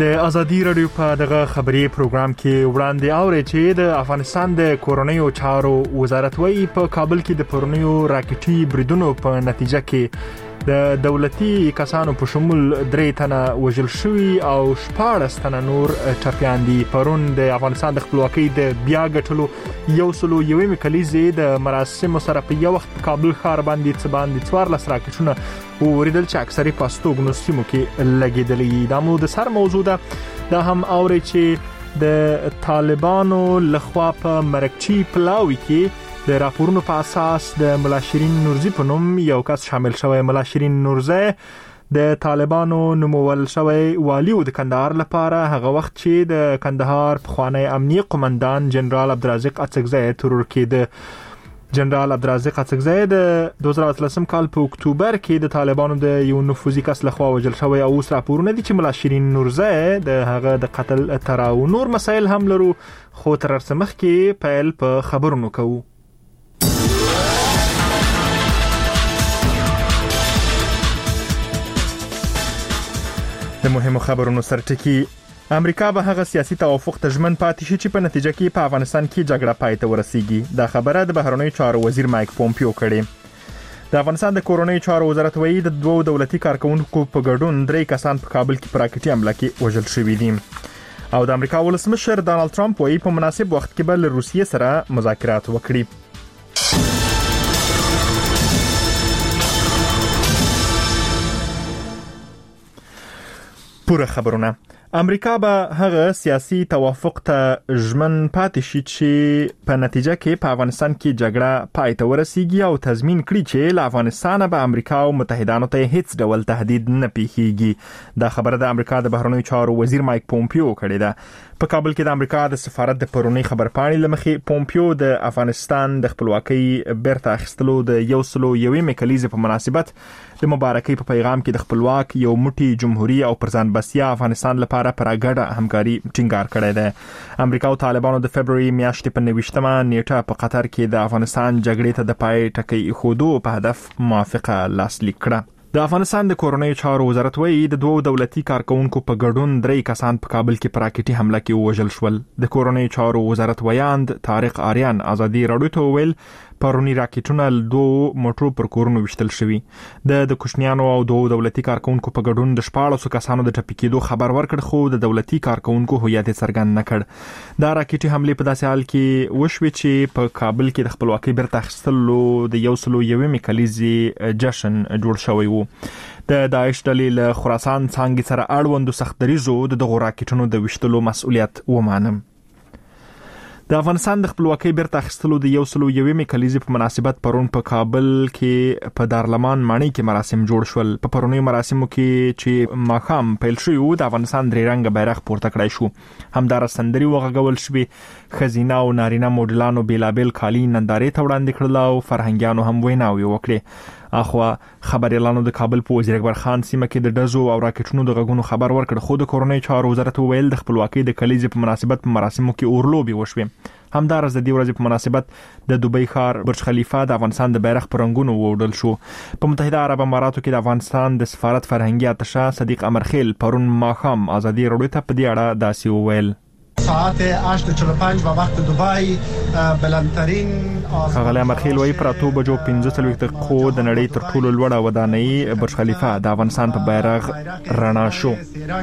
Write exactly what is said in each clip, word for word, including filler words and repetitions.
د ازادي رادیو په دغه خبري پروګرام کې وړاندې اوري چې د افغانستان د کورونیو چارو وزارت وايي په کابل کې د پرونیو راکټي بریدونو په نتیجه کې د دولتي کسانو په شمول درې تنه وژل شوي او شپاړس تنه نور ټپيان دي. پرون د افغانستان د خپلواکۍ د بیا ګټلو یو سلو یوې کلیزې د مراسمو سره په یو وخت کابل ښار باندې څه باندې څوارلس راکټونه وریدل چې اکثري پاستوګنو سیمو کې لګیدلې. دا مو د سر موضوع ده. دا هم اوري چې د طالبانو لخوا په مرکچی پلاوی کې د راپورونو په اساس د ملا شیرین نورزی په نوم یو کس شامل شوی. ملا شیرین نورزی د طالبانو نومول شوی والی د کندهار لپاره هغه وخت چې د کندهار پخوانی امنیه قومندان جنرال عبدالرزاق اڅکزی ترور کېده. جنرال عبدالرزاق اڅکزی د دوه زره اتلسم کال په اکتوبر کې د طالبانو د یو نفوذي کس لخوا وژل شوی او اوس راپورونه دي چې ملا شیرین نورزی د هغه د قتل تراو نور مسایل هم لرو. خو تر څه مخکې پیل په خبرونو کوو. د مهمو خبرونو سرټکی امریکا به هغه سیاسي توافق ته ژمن پاتې شي چې په نتیجه کې په افغانستان کې جګړه پای ته ورسیږي. دا خبره د بهرنیو چارو وزیر مایک پومپیو کړې. د افغانستان د کورونیو چارو وزارت وایي د دوه دولتي کارکونکو په ګډون درې کسان په کابل کې په راکټي حمله کې وژل شوي دي. او د امریکا ولسمشر ډانلډ ټرمپ وایي په مناسب وخت کې به له روسیې سره مذاکرات وکړي. پوره خبرونه. امریکا به هغه سیاسي توافق ته ژمن پاتې شي چې په نتیجه کې په افغانستان کې جګړه پای ته ورسیږي او تضمین کړي چې له افغانستان به امریکا او متحدانو ته هیڅ ډول تهدید نه پیښیږي. دا خبره د امریکا د بهرنیو چارو وزیر مایک پومپیو کړې ده. په کابل کې د امریکا د سفارت د پرونی خبرپاڼې لمخې پومپیو د افغانستان د خپلواکۍ بیرته اخیستلو د یو سلو یوې کلیزې په مناسبت د مبارکۍ په پیغام کې د خپلواک یو موټی جمهوریت او پرځان بسیا افغانستان لپاره پر اګډه همکاري ټینګار کړې ده. امریکا او طالبانو د فبرवरी میاشتې په نوښتمه نیټه په قطر کې د افغانستان جګړې ته د پای ټکی خودو په هدف موافقه لاسلیک کړه. د افغانستان د کورونیو چارو وزارت وایي د دوه دولتي کارکونکو په ګډون درې کسان په کابل کې پر راکټي حمله کې وژل شول. د کورونیو چارو وزارت ویاند طارق آریان ازادي رادیو ته ویل پرونی راکټونه دوه موټرو پر کورونو وشتل شوی. د د کوشنیانو او دوه دولتي کارکونکو په ګډون د شپاړسو کسانو د ټپي کېدو خبر ورکړ خو د دولتي کارکونکو هویت څرګند نه کړ. دا راکټي حمله په داسې حال کې وشوي چې په کابل کې د خپلواکۍ بیرته اخیستلو د یو سلو یوې کلیزې جشن جوړ شوی وو. د داعش ډلې له خراسان څنګه سره اړوند سخت دریزو د دغه راکټونو د وشتلو مسؤلیت ومانم. د افغانستان د خپلواکۍ بیرته اخیستلو د یو سلو یوې کلیزې په مناسبت پرون په کابل کې په دارلمان ماڼۍ کې مراسم جوړ شول. په پرونی مراسمو کې چې ماښام پیل شوی و د افغانستان درې رنګه بیرغ پورته کړای شو. همدار سندري وغږول شوې. خزینه او نارینه موډلانو بیلابل کالي نندارې ته وړاندې کړل او فرهنګیانو هم ویناوي وکړي. اخوا خبريالانو د کابل په وزیر اکبر خان سیمه کې د دزو او راکټونو د غږونو خبر ورکړ خو د کورونیو چارو وزارت ویل د خپلواکۍ د کلیزې په مناسبت په مراسمو کې اورلوبي وشوي. همدارس د دې ورځې په مناسبت د دوبۍ ښار برج خلیفه د افغانستان د بیرغ پر رنګونو ووډل شو. په متحده عرب اماراتو کې د افغانستان د سفارت فرهنګي اتشه صدیق امرخیل پرون ماښام ازادي رادیو ته په دې اړه داسې وویل. ساعت هشت و چهل و پنج و وقت دبی بلندترین خغلی امرخیل وی پر اتو بجو پنځه څلوېښت دقیقو د نړۍ تر ټولو لوړه ودانۍ برج خلیفه د افغانستان په بیرغ رڼا شو.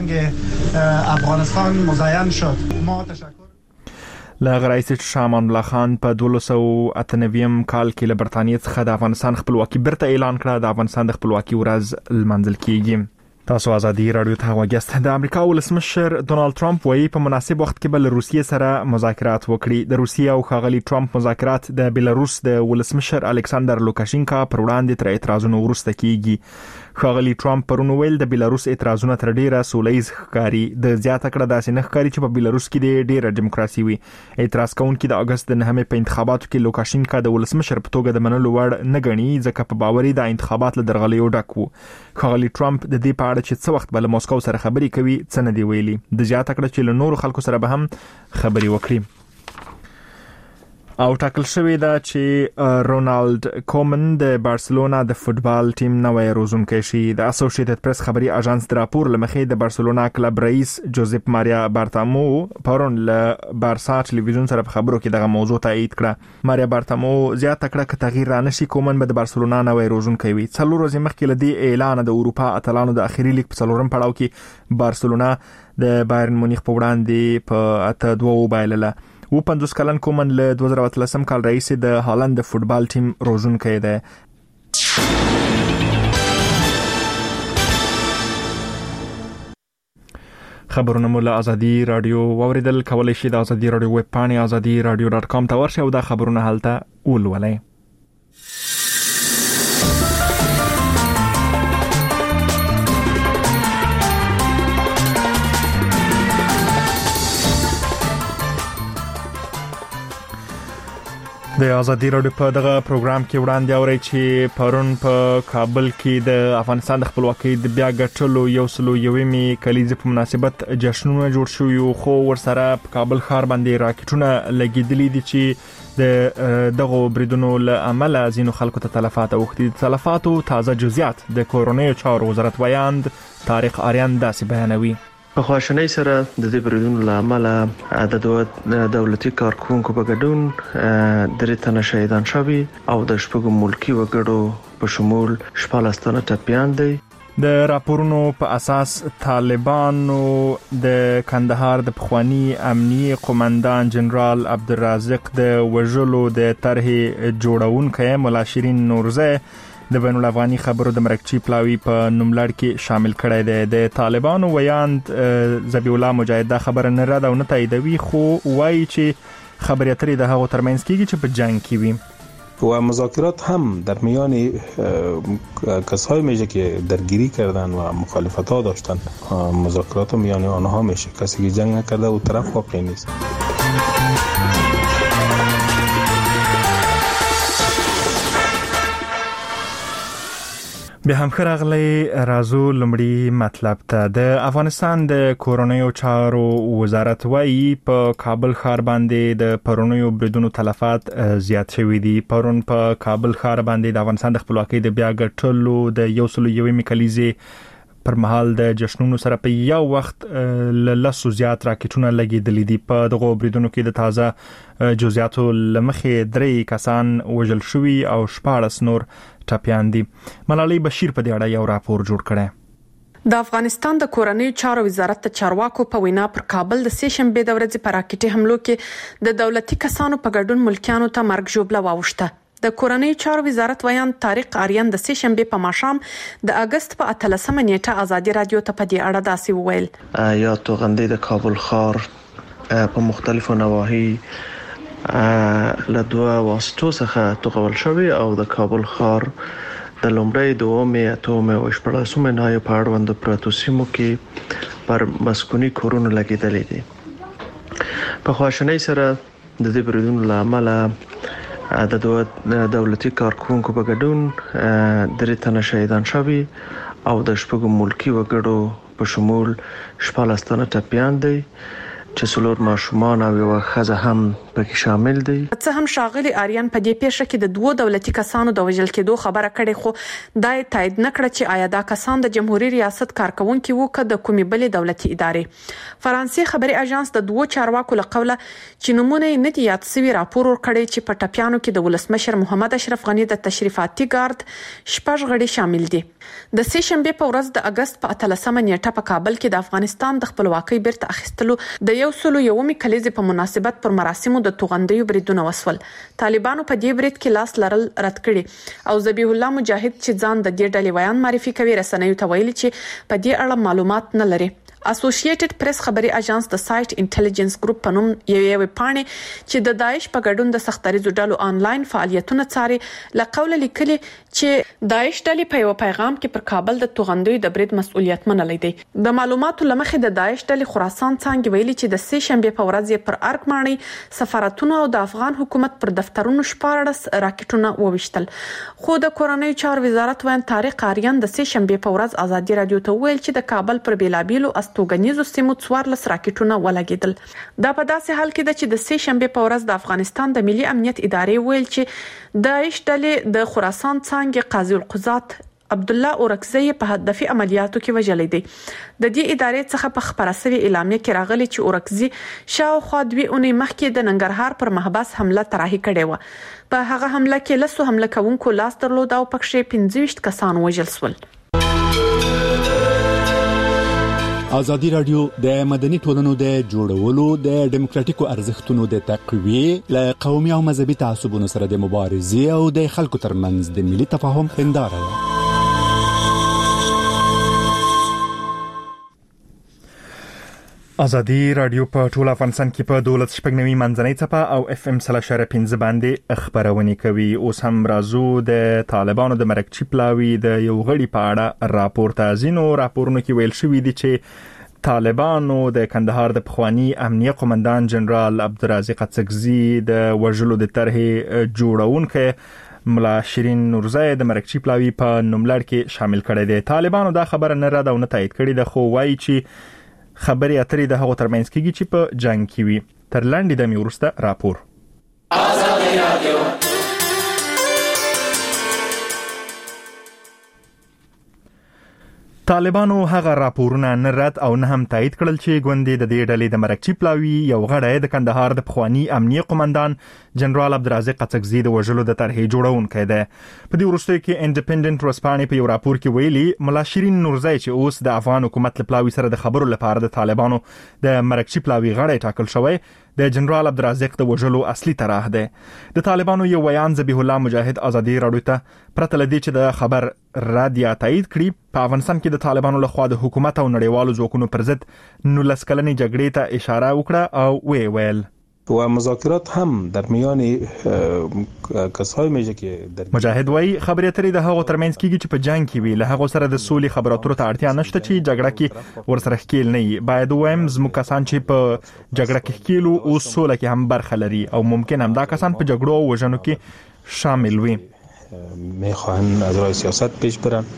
افغانستان مزین شد. ما تشکر له رئیس شامان الله خان په دوه سوه اته نوي کال کې له برتانیې څخه د افغانستان خپلواکي بیرته اعلان کړه. د افغانستان د خپلواکي ورځ لمانځل کیږي. تاسو ازادي رادیو ته وګورئ. د امریکا ولسمشر ډونالد ټرمپ وایي په مناسب وخت کې به له روسیې سره مذاکرات وکړي. د روسیې او ښاغلي ټرمپ مذاکرات د بیلاروس د ولسمشر الکساندر لوکاشینکا پر وړاندې تر اعتراضونو وروسته کیږي. ښاغلي ټرمپ پرون ویل د بیلاروس اعتراضونه تر ډیره سولهییز ښکاري. د زیاته کړه داسې نه ښکاري چې په بیلاروس کې د ډیره دیموکراسي وي. اعتراض کوونکي د اگست د نهمې په انتخاباتو کې لوکاشینکا د ولسمشر په توګه د منلو وړ نه ګڼي ځکه په باوري د انتخابات له درغلیو ډک وو. ښاغلي ټرمپ د دې په اړه چې څه وخت بل موسکو سره خبرې کوي څه نه دی ویلي. د زیاته کړه چې له نورو خلکو سره به هم خبرې وکړي. او ټاکل شوې ده چې رونالد کومن د بارسلونا د فوتبال ټیم نوې روزونکی شي. د اسوسییټډ پریس خبري اژانس د راپور لمخې د بارسلونا کلب رئیس جوزيپ ماریا بارتامو پرون له بارسا ټلویزیون سره په خبرو کې دغه موضوع تایید کړه. ماریا بارتامو زیاته کړه چې تغییر را نشي کومن به د بارسلونا نوې روزونکی وي. څلور ورځې مخکې لدی اعلان د اروپا اتلانو د اخیری لیګ په څلورم پړاو کې بارسلونا د بایرن مونیخ په وړاندې په اته دوه وبایلله. و پنځوس کلن کومن له دوه زره اتلسم کال رئیس د هالند د فوتبال ټیم روزونکی دی. خبرونه مو له ازادي رادیو واوریدل. کولای شئ د ازادي رادیو ویب پاڼې ازادي رادیو ډاټ کام ته ورشئ او دا خبرونه هلته ولولئ. د ازادي رادیو په دغه پروګرام کې وړاندې اوري چې پرون په کابل کې د افغانستان د خپلواکۍ د بیا ګټلو یو سلو یومي کلیزې په مناسبت جشنونه جوړ شوي، خو ورسره په کابل ښار باندې راکټونه لګیدلي دي چې د دغه بریدونو له امله ځینو خلکو ته تلفات اوښتي. د تلفاتو تازه جزئیات د کورونی چارو وزارت ویاند طارق آریان داسې بیانوي. په خواشنۍ سره د دې بریدونو له امله د دولتي کارکونکو په ګډون درې تنه شهیدان شوي او د شپږو ملکی وګړو په شمول شپاړس تنه ټپیان دي. د راپورونو په اساس طالبانو د کندهار د پخوانی امنیي قومندان جنرال عبدالرازق د وژلو د طرحې جوړونکو مولا شیرین نورزه د بین الافغاني خبرو د مرکچی پلاوی په نوملړ کې شامل کړی دی. د طالبانو ویاند ذبیح الله مجاهد دا خبره نه رد او نه تاییدوي، خو وایي چې خبرې اترې د هغو ترمنځ کېږي چې په جنگ کې وي و مذاکرات هم در میان کسایی میشه که درگیری کردن و مخالفت ها داشتن. مذاکرات میان آنها میشه، کسی که جنگ نکرده او طرف واقعی نیست. به هم خراغلی رازو لمړی مطلب ته. د افغانستان د کورونیو چارو وزارت وايي په کابل ښار باندې د پرونیو بریدونو تلفات زیات شوي دي. پرون په کابل ښار باندې د افغانستان د خپلواکۍ د بیا ګټلو د یو سلو یومي کلیزې پر مهال د جشنونو سره په یو وخت له لسو زیات راکټونه لګیدلي دي. په دغه بریدونو کې د تازه جزئیاتو لمخې درې کسان وژل شوي او شپاړس نور ټپیان دي. ملالۍ بشیر په دې اړه یو راپور جوړ کړی. د افغانستان د کورنیو چارو وزارت د چارواکو په وینا پر کابل د سه شنبه د ورځې پر راکټي حملو کې د دولتي کسانو په ګډون ملکیانو ته مرګ ژوبله واوښته. د کورنیو چارو وزارت ویاند طارق آریان د سه شنبه په ماښام د اگست په اتلسمه نیټه ازادي رادیو ته په دې اړه داسې وویل. یا توغندې د کابل ښار په مختلفو نواحي له دوه واسطو څخه توغول شوی او د کابل ښار د لومړی دومې اتومه او شپږمه نهایي په اړوند پروتو سیمو کې پر مسکونی کورونه لګیدلې دي. په خواشنۍ سره د دې بریدونو له امله د دولتي کارکونکو په ګډون درې تنه شهیدان شوي او د شپږو ملکی وګړو په شمول شپاړس تنه ټپیان دي چې څلور ماشومان او یو ښځه هم پکې شامل دي. څه هم شاغلي آریان په دې پیښه کې د دوه دولتي کسانو د وژل کېدو خبره کړې، خو دا تایید نه کړ چې آیا دا کسان د جمهوریت ریاست کارکونکو وو که د کومې بلې دولتي ادارې. فرانسې خبري اژانس د دوه چارواکو له قوله چې نمونه نه دي یاد سوي راپور ورکړی چې په ټپیانو کې د ولسمشر محمد اشرف غنی د تشریفاتي ګارد شپږ غړي شامل دي. د سه شنبه په ورځ د اگست په اتلسمه نیټه په کابل کې د افغانستان د خپلواکۍ بیرته اخیستلو د یو سلو یومي کلیزې په مناسبت پر مراسمو د توغندیو بریدونه وسول. طالبانو په دې برید کې لاس لرل رد کړي او ذبیح الله مجاهد چې ځان د دې ډلې ویان معرفي کوي رسنیو ته ویلي چې په دې اړه معلومات نه لري. اسوسییټډ پریس خبري اژانس د سایت انټيليجنس ګروپ په نوم یو یو پاڼې چې د داعش په ګډون د سختریزو ډلو آنلاین فعالیتونه څاري لقوله لیکلي چې داعش ډلې په یو پیغام کې پر کابل د توغندیو د برید مسؤلیت منلې دي. د معلوماتو لمخې د داعش ډلې خراسان څنګه ویلي چې د سه شنبه په ورځ پر ارکماني سفارتونو او د افغان حکومت پر دفترونو شپاړس راکټونه وویشتل. خو د کورنیو چارو وزارت ویاند طارق آریان د سه شنبه په ورځ ازادي رادیو ته ویل چې د کابل پر بیلابیلو هستوګنیزو سیمو څوارلس راکټونه ولګیدل. دا په داسې حال کې ده چې د سه شنبه په ورځ د افغانستان د ملي امنیت ادارې ویل چې داعش ډلې د خراسان څنګه قاضي القضات عبدالله اورکزی په هدفي عملیاتو کې وژلې دي. د دې ادارې څخه په خبره شوی اعلامیه کې راغلي چې اورکزی شاوخوا دوی اونۍ مخکې د ننګرهار پر محبس حمله طرحه کړې و. په هغه حمله کې لسو حمله کوونکو لاس درلود او پکې پنځه ویشت کسان وژل شول. ازادي رادیو د مدني ټولنو د جوړولو د ډیموکراتیکو ارزښتونو د تقویې له قومي او مذهبي تعصبونو سره د مبارزې او د خلکو ترمنځ د ملي تفاهم هنداره ده. ازادي رادیو په ټول افغانستان کې په دولت شپږنوي منځنۍ څپه او اف ام سلا شره پنځه باندې خبرونه کوي. اوس هم رازو د طالبانو د مرکچی پلاوی د یو غړي په اړه راپورته زینو راپورونه کې ویل شوی دي چې طالبانو د کندهار د پخوانی امنیه قومندان جنرال عبدالرزاق اڅکزي د وژلو د طرحې جوړونکو ملا شیرین نورزای د مرکچی پلاوی په نوملړ کې شامل کړي دي. طالبانو دا خبره نه رد او نه تایید کړي ده، خو وایي چې خبري اترې د هغو ترمنځ کېږي چې په جنگ کې وي. تر لاندې د میورسته راپور. ازادي رادیو طالبانو هغه راپورونه نه رد او نه هم تایید کړل چې ګوندې د دې ډلې د مرکچی پلاوی یو غړی د کندهار د پخوانی امنیه قومندان جنرال عبدالرزاق اڅکزي د وژلو د طرحې جوړونکی دی. په دې وروستیو کې انډیپندنت ورځپاڼې په یو راپور کې ویلي ملا شیرین نورزای چې اوس د افغان حکومت له پلاوی سره د خبرو لپاره د طالبانو د مرکچی پلاوی غړی ټاکل شوی د جنرال عبدالرزاق د وژلو اصلي طرح ده. د طالبانو یو ویان ذبیح الله مجاهد ازادي رادیو ته پرته لدی چې د خبر رادیا تایید کړي په افغانستان کې د طالبانو لخوا د حکومت او نړیوالو ځواکونو پر ضد نولس کلنې جګړې ته اشاره وکړه او وی ویل و مذاکرات هم در میان کسای میشه که در مجاهد وای خبرې اترې د هغو ترمنځ کېږي چې په جنگ کې وي، له هغو سره د سولې خبرو اترو ته اړتیا نشته چې جګړه کې ورسره ښکیل نه وي. باید وایم زموږ کسان چې په جګړه کې ښکیل او سوله کې هم برخه لري او ممکن هم دا کسان په جګړو او وژنو کې شامل وي. میخواهن از راه سیاست پیش برن،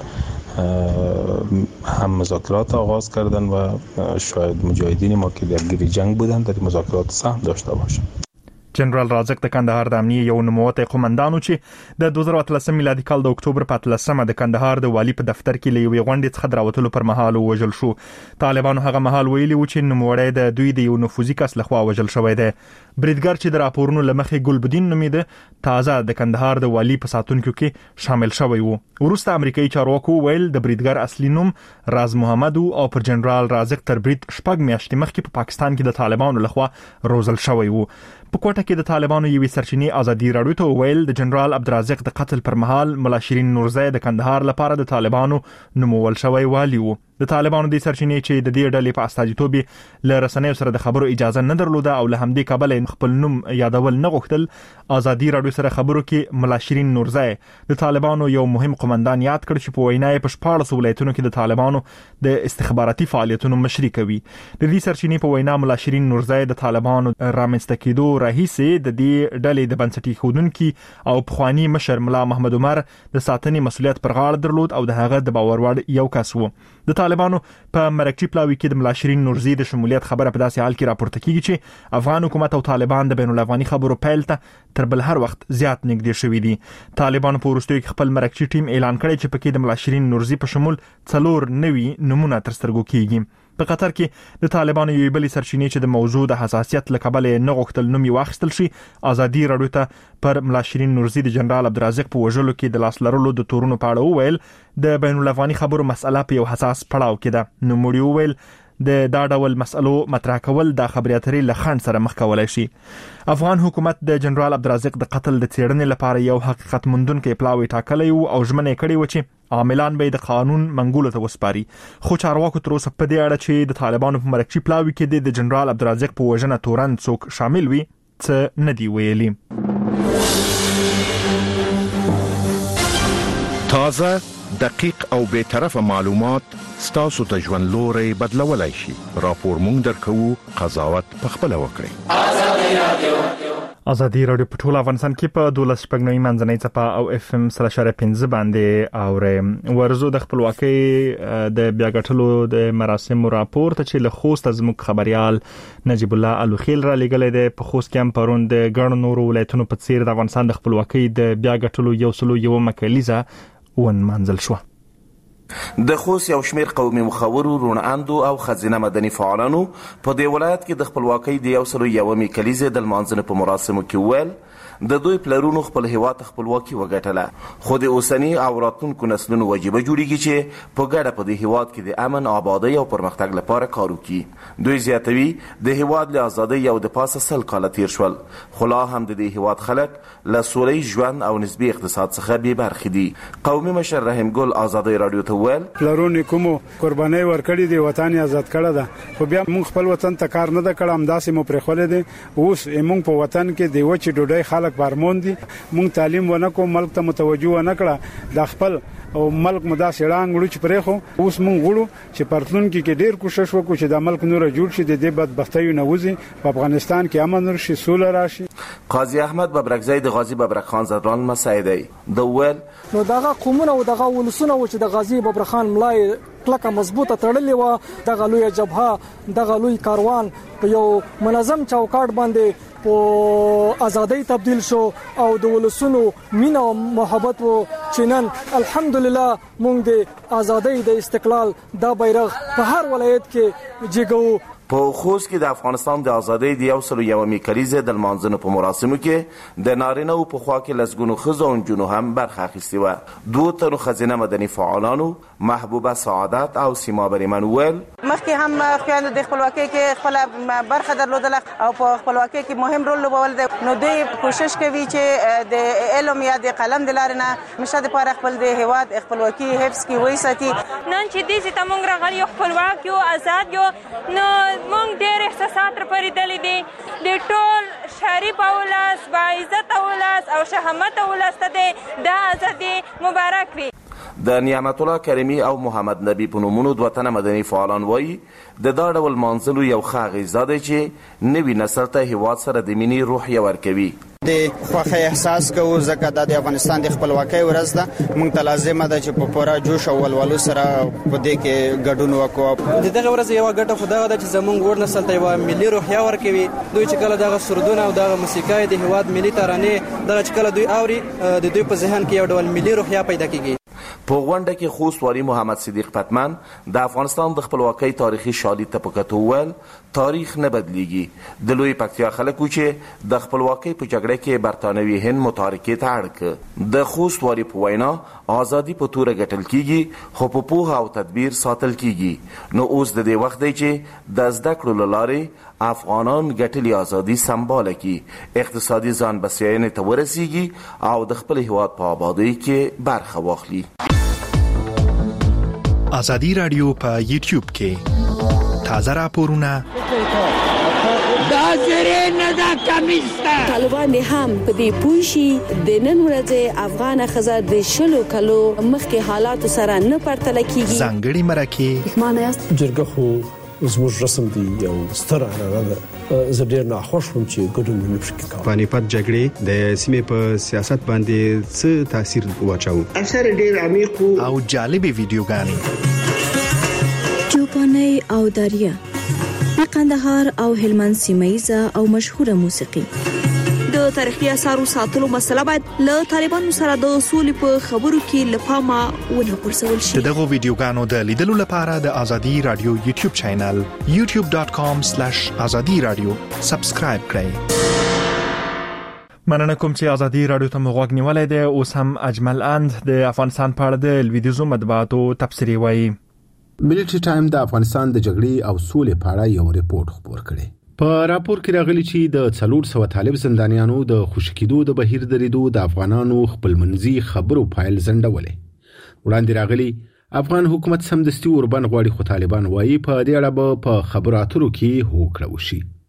هم مذاکرات آغاز کردن و شاید مجاهدین ما که درگیر جنگ بودن در مذاکرات سهم داشته باشن. جنرال رازق د کندهار د امنیه یو نوموتی قومندان چې د دوه زره اتلسم میلادي کال د اکتوبر په اتلسمه د کندهار د والی په دفتر کې له یوې غونډې څخه دراوتلو پر مهال وژل شو. طالبانو هغه مهال ویلي و چې نوموړی د دوی د یو نفوذي کس لخوا وژل شوی دی. بریدګر چې د راپورونو لمخې ګلبدین نومیده تازه د کندهار د والی په ساتونکو کې شامل شوی و. وروسته امریکایي چارواکو ویل د بریدګر اصلي نوم راز محمد او پر جنرال رازق تر برید شپږ میاشتې مخکې په پاکستان کې د طالبانو لخوا روزل شوی و. په کوټه کې د طالبانو یوې سرچینې ازادي رادیو ته ویل د جنرال عبدالرزاق د قتل پر مهال ملا شیرین نورزای د کندهار لپاره د طالبانو نومول شوی والی و. د طالبانو د سرچینې چې د دې ډلې په استازیتوب له رسنیو سره د خبرو اجازه نه درلوده او له همدې کبله خپل نوم یادول نه غوښتل، ازادي رادیو سره خبرو کې ملا شیرین نورزای د طالبانو یو مهم قومندان یاد کړ چې په وینا یې په شپاړسو ولایتونو کې د طالبانو د استخباراتي فعالیتونو مشري کوي. د دې سرچینې په وینا ملا شیرین نورزای د طالبانو رامنځته کېدو راهیسې د دې ډلې د بنسټي ښودونکي او پخوانی مشر ملا محمد عمر د ساتنې مسولیت پر غاړه درلود او د هغه د باور وړ یو کس و. د طالبانو په مرکچی پلاوی کې د ملا شیرین نورزي د شمولیت خبره په داسې حال کې راپورته کیږي چې افغان حکومت او طالبان د بین الافغاني خبرو پیل ته تر بل هر وخت زیات نږدې شوي دي. طالبان په وروستیو کې خپل مرکچی ټیم اعلان کړی چې پکې د ملا شیرین نورزي په شمول څلور نوي نمونه تر سترګو کیږي. په قطر کې د طالبانو یو بل سرچینې چې د موضوع د حساسیت لکبل نه غوښتل نوم یې واخیستل شي، ازادي رادیو ته پر ملا شیرین نورزي د جنرال عبدالرزاق په وژلو کې د لاس لرلو د تورونو په اړه وویل د بین الافغاني خبرو مسأله په یو حساس پړاو کې ده. نوموړي وویل د دا ډول مسألو مطرح کول د خبري اترې له خنډ سره مخ کولای شي. افغان حکومت د جنرال عبدالرزاق د قتل د څېړنې لپاره یو حقیقت موندونکی پلاوی ټاکلی و او ژمنه کړې و چې عاملان به د قانون منګولو ته وسپاري. خو چارواکو تر اوسه په دې اړه چې د طالبانو په مرکچی پلاوی کې د جنرال عبدالرزاق په وژنه تورن څوک شامل وي څه نه دی ویلي. تازه، دقیق او بے طرفه معلومات ستاسو ته ژوند لوري بدلولای شي. راپور مونږ درکو، قضاوت په خپل وکړئ. ازادي رادیو په ټول افغانستان کې په دولس شپږ منځنۍ څپه او اف ام سره شارې پنځه باندې اورې ورزو د خپلواکۍ د بیاګټلو د مراسمو راپور ته چې له خوست زموږ خبريال نجیب الله الوخیل را لګلې ده په خوست کې هم پرون د ګڼ نورو ولایتونو په څیر د افغانستان د خپلواکۍ د بیاګټلو یو سلو یو مکلیزه ون منزل شو. د خوست یو شمیر قومي مخورو روناندو او خزینه مدني فعالانو په دې ولایت کې د خپلواکۍ د یو سلو یومې کلیزې د لمانځنې په مراسمو کې ویل د دوی پلرونو خپل هیواد خپلواکي وګټله خو د اوسنی او راتلونکو نسلونو واجبه جوړیږي چې په ګډه په دې هیواد کې د امن آبادی او پرمختګ لپاره کار وکړي. دوی زیاتوي د هیواد له ازادۍ او د پاسه سل کاله تیر شول خو لا هم د دې هیواد خلک له سولې ژوند او نسبی اقتصاد څخه بې برخې دي. قومي مشر رحیم ګل ازادي رادیو ته ویل پلرونو کومو قرباني ورکړي دي وطن آزاد کړه ده خو بیا موږ خپل وطن ته کار نه د کړم داسې مو پرې خولې دي اوس موږ په وطن کې دی وچ ډوډۍ خلک پرمون دي مونږ تعلیم ونکو ملک ته متوجه ونکړه د خپل او ملک مدا سړانګ وړو چې پرې خو اوس مونږ غوړو چې پرتلون کې کې ډیر کوشش وکړو چې د ملک نور جوړ شي د دې بدبختۍ نه وځي په افغانستان کې امن ورشي سوله راشي. قاضي احمد ببرکزی د غازی ببرک خان زدران مساعدی د ول نو دغه قومونه او دغه ولسونه و چې د غازی ببرک خان ملای کلکه مضبوطه تړلې و دغه لوی جبهه دغه لوی کاروان په یو منظم چوکاټ باندې په ازادۍ تبدیل شو او د ولسونو مینا او محبت و چنن الحمدلله مونږ د ازادۍ د استقلال دا بیرغ په هر ولایت کې جګو. په خوست کې د افغانستان د ازادۍ د یو سلو یومې کلیزې د لمانځنو په مراسمو کې د نارینه او په خوا کې لسګونو ښځو او نجونو هم برخه اخیستې وه. دوه تنو خزینه مدني فعالانو محبوبه سعادت او سیما بریمن ویل مخکې هم خویندو د خپلواکۍ کې خپله برخه درلودله او په خپلواکۍ کې مهم رول لوبول دی نو دوی کوشش کوي چې د علم یا د قلم د لارې نه همیشه دپاره خپل د هیواد خپلواکي حفظ کړي وساتي. نن چې دې ته موږ راغلي یو خپلواک یو آزاد یو نو موږ ډېر احساسات راپارېدلي دي د ټول شریف اولس باعزت اولس او شهامت اولس ته د دا ازادي مبارک وي. د نعمت الله کریمی او محمد نبی په نومونو دوه تنه مدني فعالان وایي د دا ډول مانځلو یو ښه اغېزه دی چې نوي نسل ته هیواد سره د مینې روحیه ورکوي. د خوښۍ احساس کوو ځکه دا د افغانستان د خپلواکۍ ورځ ده موږ ته لازمه ده چې په پوره جوش او ولولو سره په دې کې ګډون وکړو. د دغه ورځ یوه ګټه خو دغه ده چې زموږ ور نسل ته یوه ملي روحیه ورکوي. دوی چې کله دغه سرودونه او دغه موسیقۍ د هیواد ملي ترانې دغه چې کله دوی اوري د دوی په ذهن کې یو ډول ملي روحیه پیدا کیږي. په غونډه کې خوست والي محمد صدیق پتمن د افغانستان د خپلواکۍ تاریخي شالید ته په کتو ویل تاریخ نه بدلیږي. د لوی پکتیا خلکو چې د خپلواکۍ په جګړه کې برتانوي هند متارکې ته اړ کړ. د خوست والي په وینا ازادي په توره ګټل کیږي خو په پوهه او تدبیر ساتل کیږي. نو اوس د دې وخت دی چې د زده کړو له لارې افغانان ګټلې ازادي سمباله کی اقتصادي ځان بسیاینې ته ورسیږي او د خپل هیواد په آبادی کې برخه واخلي. ازادي رادیو په یوټیوب کې تازه راپورونه دا زری نه دا کمیسته طالبان هم په دې پوښي د نن ورځې افغان خزه د شلو کلو مخکې حالات سره نه پرتل کیږي. ځانګړي مرکه معنی جرګه خو زموږ رسم دی یو ستر اړه ده زه ډیر نه خوشم چې ګډون نه پکې کوم. پانیپت جګړې د سیمې په سیاست باندې څه تاثیر واچاو؟ اثر ډیر عمیق او جالبه ویډیوګانې چوپاني او دریا په قندهار او هلمند سیمایزه او مشهوره موسیقي. د تاریخي اثارو ساتلو مسله باید له طالبانو سره د اصول په خبرو کې لپاره ونه پرسول شي. دغه ویډیوګانو د لیدلو لپاره د ازادي رادیو یوټیوب چینل یوټیوب ډاټ کام سلیش ازادي رادیو سبسکرایب کړئ. مننه کوم چې ازادي رادیو ته موږ نیولای دی. اوس هم اجمل اند د افغانستان په اړه د لویدیزو مطبوعاتو تبصری وایي. ملټری ټایم د افغانستان د جګړې او سولې په اړه یو ریپورت خبر کړی. په راپور کې راغلي چې د څلور سوه طالب زندانیانو د خوشکېدو د بهیر درېدو د افغانانو خپلمنځي خبرو فایل زندولې. وړاندې راغلي افغان حکومت سمدستي اوربان غواړي خو طالبان وایي په دې اړه به په خبرو اترو کې هوکړه وشي.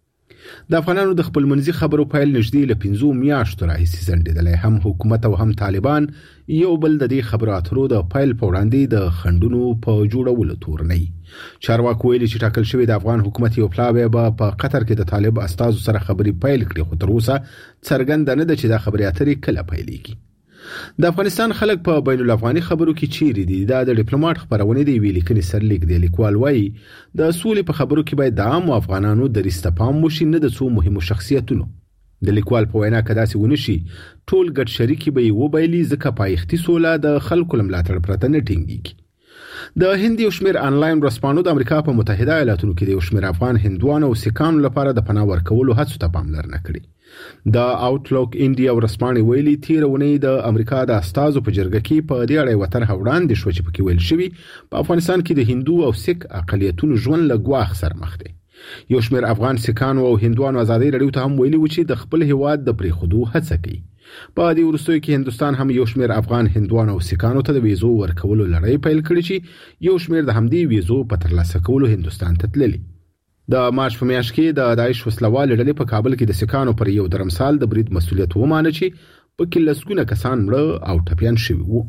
د افغانانو د خپلمنځي خبرو پیل نږدې له پنځو میاشتو راهیسې ځنډېدلی. هم حکومت او هم طالبان یو بل د دې خبرو اترو د پیل په وړاندې د خنډونو په جوړولو تور نه وي. چارواکو ویلي چې ټاکل شوی د افغان حکومت یو پلاوی به په قطر کې د طالب استازو سره خبرې پیل کړي، خو تر اوسه څرګنده نه ده چې دا خبرې اترې کله پیلېږي. د افغانستان خلک په بین الافغاني خبرو کې چیرې دي؟ دا د ډیپلوماټ خبرونه دی ویلي کني سرلیک دی. لیکوال وایي د سولې په خبرو کې باید د عام افغانانو د رستپام وشي، نه د څو مهمو شخصیتونو. د لیکوال په وینا کې داسې ونشي ټول ګډ شریکي به یو وبایلي، ځکه پایښتي سوله د خلکو لملاتړ پرته نه ټینګيږي. د هند یو شمېر انلاین ورسپانو د امریکا په متحده ایالاتونو کې د یو شمېر افغان هندوانو او سیکانو لپاره د پناه ورکولو هڅو ته پاملرنه کړې. د آوټلوک انډیا ورسپانې ویلي تیر ونی د امریکا د استازو په جرګه کې په دې اړه وتر وړاندې شو چې پکې ویل شوی په افغانستان کې د هندو او سیک اقلیتونو ژوند له ګواښ سره مخ دی. یو شمېر افغان سیکانو او هندوانو ازادي رادیو ته هم ویلي و چې د خپل هیواد د پریښودو هڅه کوي. په دې وروستیو کې هندستان هم یو شمېر افغان هندوانو او سیکانو ته د ویزو ورکولو لړۍ پیل کړې چې یو شمېر د همدې ویزو په ترلاسه کولو هندستان ته تللي. د مارچ په میاشت کې د داعش وسلوال ډلې په کابل کې د سیکانو پر یو درمسال د برید مسولیت ومانه چې په کې لسګونه کسان مړه او ټپيان شوي وو.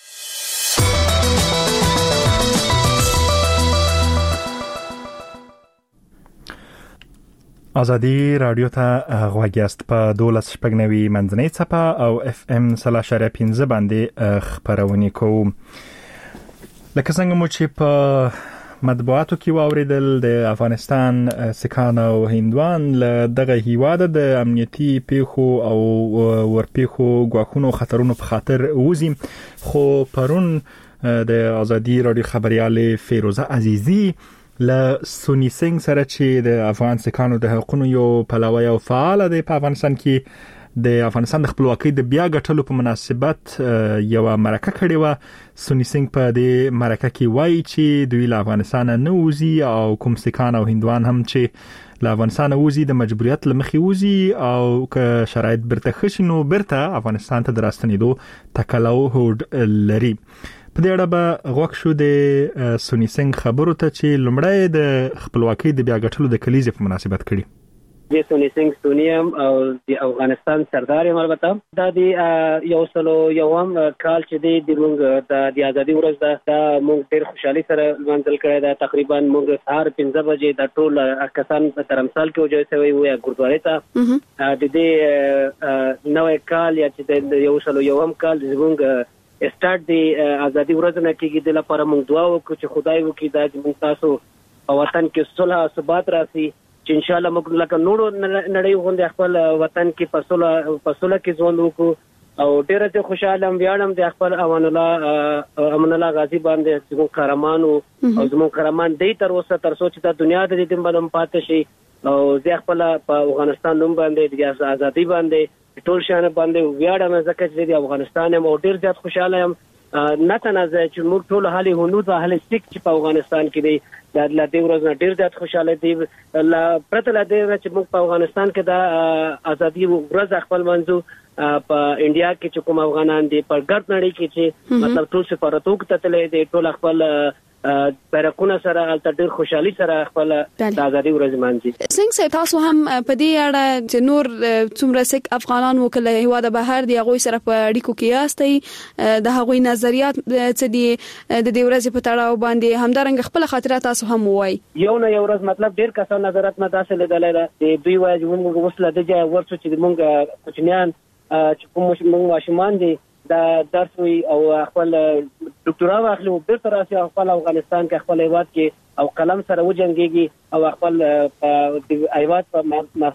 آزادی رادیو ته غوږی است په دولس شپږ نوي منځنۍ څپه او اف ام سلا شریع پنځه باندې خبرونه کوو. لکه څنګه مو چې په مطبوعاتو کې واوریدل د افغانستان سیکان او هندوان له دغه هیواد د امنیتي پیښو او ورپیښو ګواښونو خطرونو په خاطر وزي. خو پرون د آزادی رادیو خبريال فیروزه عزیزی له سونی سنگ سره چې د افغان سیکانو د حقوقو یو پلوی او فعال دی په افغانستان کې د افغانستان د خپلواکۍ د بیا ګټلو په مناسبت یو مرکه کړې و. سونی سنگ په دې مرکه کې وایي چې دوی له افغانستان نه وځي او کوم سیکان او هندوان هم چې له افغانستان وځي د مجبوریت لمخې وځي او که شرایط برته خشي نو برته افغانستان ته دراستنېدو تکلو هوډ لري. په دې اړه به غوښ شو د سونی سنگ خبرو ته چې لومړی د خپلواکۍ د بیا ګټلو د کلیزې په مناسبت کړي. د سونی سنگ سونیم او د افغانستان سردار یم. البته دا د یو سلو یوم کال چې د موږ د ازادي ورځ ده، دا موږ ډېر خوشحالي سره لمانځل کړی ده. تقریبا موږ سهار پنځه بجې د ټول کسان په ترمسال کې وجوه شوی و یا ګردواري ته. د دې نوې کال یا چې د یو سلو یوم کال زموږ سٹارټ د ازادي ورځ نه کېږي. د لپاره موږ دعا وکړو چې خدای وکړي دا چې موږ تاسو په وطن کې صلح او ثبات راسي، چې ان شاء الله موږ لکه نورو نړۍ غونډه خپل وطن کې په صلح په صلح کې ژوند وکړو. او ډېر ته خوشاله ام ویاړم د خپل امان الله امان الله غازی باندې چې موږ قهرمان او زموږ قهرمان دی تر اوسه تر څو چې د دنیا د دې بلم پاتې شي. او زه خپل په افغانستان نوم باندې د ازادي باندې ټول شان باندې ویاړم ځکه چې د افغانستان یم او ډېر زیات خوشاله یم. نه تنازع چې موږ ټول حالي هنود او حالي سیک چې په افغانستان کې دی د لدې ورځ نه ډېر زیات خوشاله دي. لا پرته لدې چې موږ په افغانستان کې د ازادي ورځ خپل منځو په انډیا کې چې کوم افغانان دي په ګرد نړۍ کې چې مطلب ټول سفارتونو ته تللي دي، ټول خپل پیرکونه سره الته ډېر خوشحالي سره خپل د ازادي ورځ مانځي. څنګه سه تاسو هم په دې اړه چې نور څومره سیک افغانان وکړي هیواد بهر دی هغه سره په اړیکو کې یاستئ، د هغوی نظریات څه دي د دې ورځې په تړاو باندې همدارنګ خپل خاطرات تاسو هم وایي؟ یو نه یو ورځ مطلب ډېر کسان نظرات نه داسې لیدلای دا دوی وایي چې موږ وسله د ځای ورڅو چې موږ کوچنیان چې کوم موږ ماشومان دي دا درس وی او خپل ډاکټرا واخلي او بیرته راسي خپل افغانستان کې خپل هیواد کې او قلم سره وجنګيږي او خپل هیواد په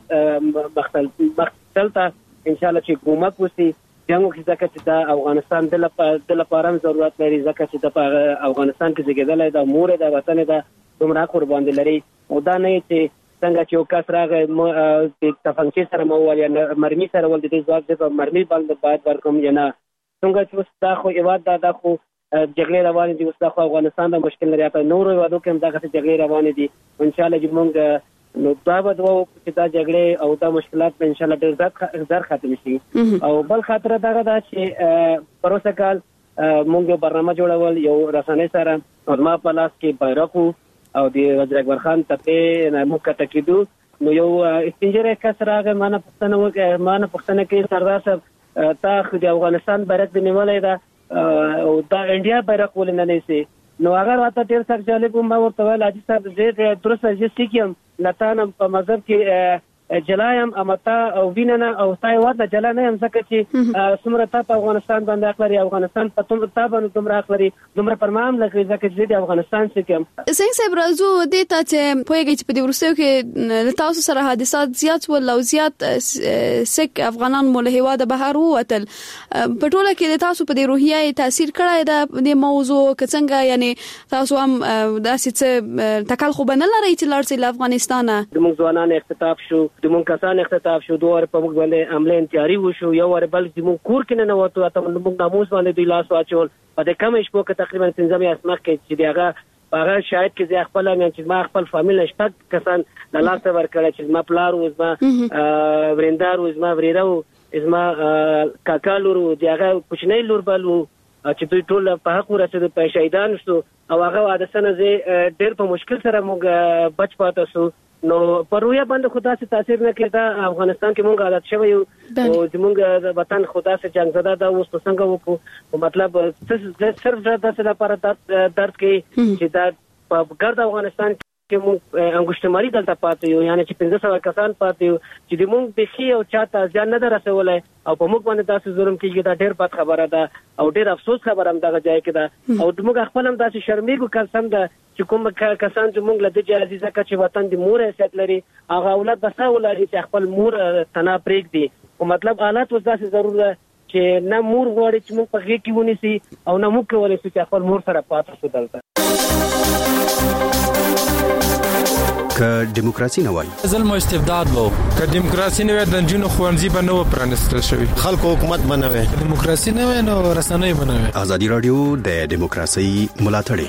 مختلف مختلفه ان شاء الله چې کومک وسی څنګه چې ځکه چې دا افغانستان د لپاره ضرورت لري، ځکه چې د افغانستان کې زیږیدل دا مور د وطن دا دومره قربان لري. او دا نه چې څنګه چې یو کس راغی د تفنګ سره مو ویل یا مرمي سره ول د دې ځواب د مرمي باندې باید ورکوم یا نه. څنګه چې دا خو هیواد دا د خو جګړې روانې دي، اوس دا خو افغانستان د مشکل لري، په نورو هیوادو کې هم دا جګړې روانې دي. ان شاء الله چې موږ نو دا به دوه چې دا جګړې او دا مشکلات په ان شاء الله ډېر زر ختم شي. او بل خاطر دا دا چې پروسه کال موږ یو برنامه جوړول یو رسنۍ سره او ما په لاس کې بیرغ او د وزیر اکبر خان ته موږ کته کېدو نو یو سپینجره کس راغی ما نه پوښتنه وکړه ما نه پوښتنه کوي سردار صاحب تا خو د افغانستان بیرغ دې نیولی ده او دا انډیا بیرغ ولې نه نیسي نو هغه راته ډېر سخت جالب و ما ورته ویل حاجي صاحب زه درسته زه سیک یم له تا نه په مذهب کې جلا یم اما تا او وینه نه او ستا هېواد نه جلا نه یم ځکه چې څومره تا په افغانستان باندې حق لري افغانستان په تا باندې دومره حق لري دومره پر ما هم لګوي ځکه چې زه د افغانستان سیک یم. څنګه صاحب راځو دې ته چې پوهېږئ چې په دې وروستیو کې له تاسو سره حادثات زیات شول او زیات سیک افغانان مو له هېواده بهر ووتل په ټوله کې د تاسو په دې روحیه یې تاثیر کړی ده دې موضوع که څنګه یعنې تاسو هم داسې څه تکل خو به نه لرئ چې لاړ شئ له افغانستانه؟ زموږ ځوانان اختطاف شو د مونږ کسان اختطاف شو دوه په موږ باندې حمله انتحاري وشو یو ور بل چې موږ کور کې نه وته ته موږ ناموس باندې دوی لاس واچول په دې کم شپو کې تقریبا پنځه میاشتې مخکې چې دغه هغه شاید کې زه خپل مې چې ما خپل فامیل شپږ کسان د لاس ور کړل چې ما پلار و ما ورندار و ما وریرو زما کاکا لور دغه کوچنی لور بل چې دوی ټول په حق ورسېد په شهیدان شو او هغه عادتونه زه ډېر په مشکل سره موږ بچ پاتې شو نو پرویا باندې خدا سے تاثیر نه کړه افغانستان کې مونږ عادت شوی او زمونږ د وطن خدا سے جنگ زده دا اوس څنګه وکړو مطلب صرف د څه لپاره درد کې چې دا په ګرد افغانستان کې مونږ انګشتماري دلته پاتې یو یعنی چې پنځه سوه کسان پاتې یو چې د مونږ بخي او چاته ځان نه رسولای او په موږ باندې تاسو ظلم کیږي دا ډېر بد خبره ده او ډېر افسوس خبره هم دغه ځای کې ده او موږ خپل هم تاسو شرمېږو قسم ده چې کوم کسان چې موږ له دې ځای ځکه چې وطن د مور حیثیت لري هغه اولاد بسا ولري چې خپل مور تنا پرېږدي او مطلب حالات وس داسې ضرور ده چې نه مور غواړي چې موږ په غېږ کې ونیسي او نه موږ کولی شو چې خپل مور سره پاتې شو دلته. که دیموکراسي نه وای ظلم او استبداد وو که دیموکراسي نه وای د جنونو خوانځي به نه پرانستل شوی خلکو حکومت بنوي دیموکراسي نه وای نو رسنۍ بنوي. ازادي رادیو د دیموکراسي ملاتړ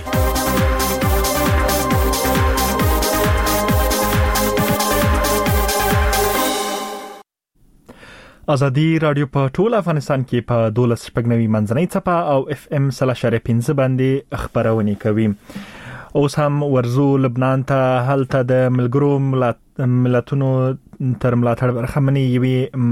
ازادي رادیو په ټول افغانستان کې په دولس شپږنوي منځنۍ څپه او اف ام سلاشره پنځه باندې خبرونه کوي. اوس هم ورزو لبنان ته هلته د ملګرو ملتونو تر ملاتړ برخمنې یوې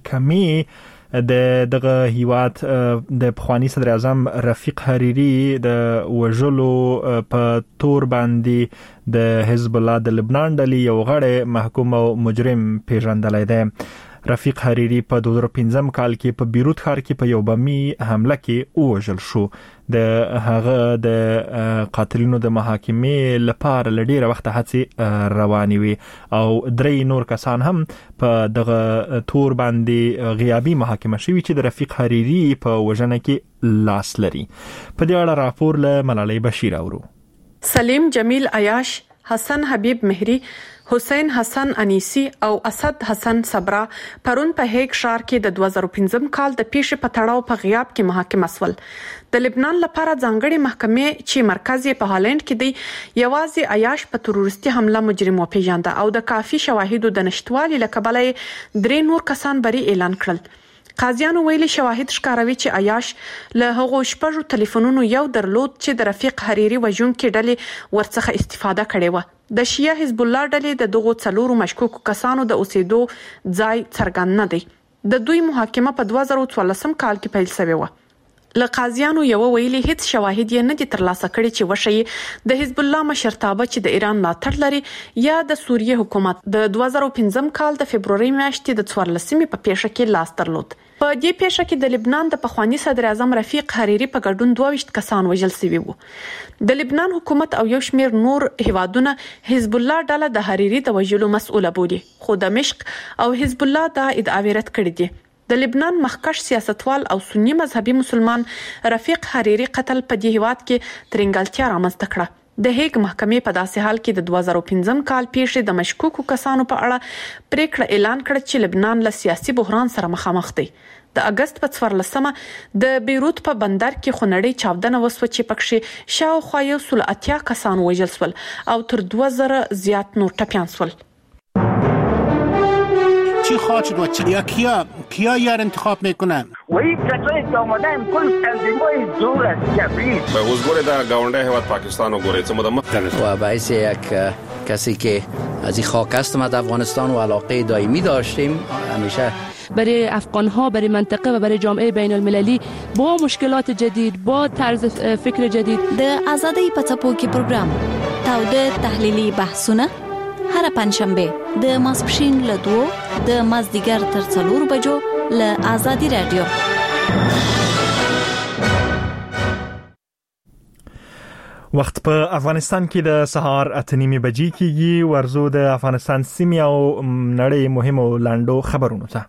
محکمې د دغه هیواد د پخوانی صدر اعظم رفیق حریری د وژلو په تور باندې د حزب الله د لبنان ډلې یو غړی محکوم او مجرم پیژندلی دی. رفیق حریری په دوه زره پنځم کال کې په بیروت ښار کې په یو بمي حمله کې وژل شو. د هغه د قاتلینو د محاکمې لپاره لډیره وخت هڅې روانې وي او درې نور کسان هم په دغه تور باندې غیابي محاکمه شوي چې د رفیق حریری په وژنه کې لاس لري. په دې اړه راپور له ملالۍ بشیر اورو. سلیم جمیل عیاش، حسن حبیب مهری، حسین حسن انیسی او اسد حسن صبرا پرون په هیګ ښار کې د دوه زره پنځم کال د پیښې په تړاو په غیاب کې محاکمه شول. د لبنان لپاره ځانګړي محکمې چې مرکز یې په هالند کې دی یوازې عیاش په تروریستي حمله مجرم وپیژانده او د کافي شواهدو د نشټوالي له کبله درې نور کسان بری اعلان کړل. قاضیانو ویلي شواهد ښکاروي چې عیاش له هغو شپږو ټلیفونونو یو درلود چې د رفیق حریری وژونکي ډلې ورڅخه استفاده کړې وه. د شیعه حزب الله ډلې د دغو څلورو مشکوکو کسانو د اوسېدو ځای څرګند نه دی. د دوی محاکمه په دوه زره څوارلسم کال کې پیل شوې وه. له قاضیانو یو ویلي هیڅ شواهد یې نه دي ترلاسه کړي چې وشي د حزب الله مشرتابه چې د ایران ملاتړ لري یا د سوریه حکومت د دوه زره پنځم کال د فبروري میاشتې د څوارلسمې په پیښه کې لاس درلود. په دې پیښه کې د لبنان د پخوانی صدر اعظم رفیق حریری په ګډون دوه ویشت کسان وژل شوي وو. د لبنان حکومت او یو شمېر نور هیوادونه حزب الله ډله د حریری د وژلو مسؤله بولي خو دمشق او حزب الله دا ادعاوې رد کړې دي. د لبنان مخکښ سیاستوال او سنی مذهبي مسلمان رفیق حریری قتل په دې هیواد کې ترنګلتیا رامنځته کړه. د هیګ محکمې په داسې حال کې د دوه زره پنځم کال پیښې د مشکوکو کسانو په اړه پریکړه اعلان کړه چې لبنان له سیاسي بحران سره مخامخ دی. د اگست په څوارلسمه د بیروت په بندر کې خونړۍ چاودنه وسوه چې پکې شاوخوا یو سل اتیا کسان وژل شول او تر دوه زره زیات نور ټپیان شول. چی خواهد و چی کیا کیا یار انتخاب میکنن و این کسایی که آمدن کل تنظیمای زور است کبیر به حضور در گاونده هیواد پاکستان و گوره چه مدام و باعث یک کسی که از این خاک هستم از افغانستان و علاقه دائمی داشتیم همیشه برای افغان‌ها، برای منطقه و برای جامعه بین المللی با مشکلات جدید، با طرز فکر جدید. د آزادۍ په څپو کې پروګرام تاوده تحلیلي بحثونه هر پنځشنبه د ماسپښین له دوه د مازدیګر تر څلور بجو له آزادي رادیو. وخت په افغانستان کې د سهار اته نیمې بجې کېږي. ورزو د افغانستان سیمې او نړۍ مهمو لاندو خبرونو ته.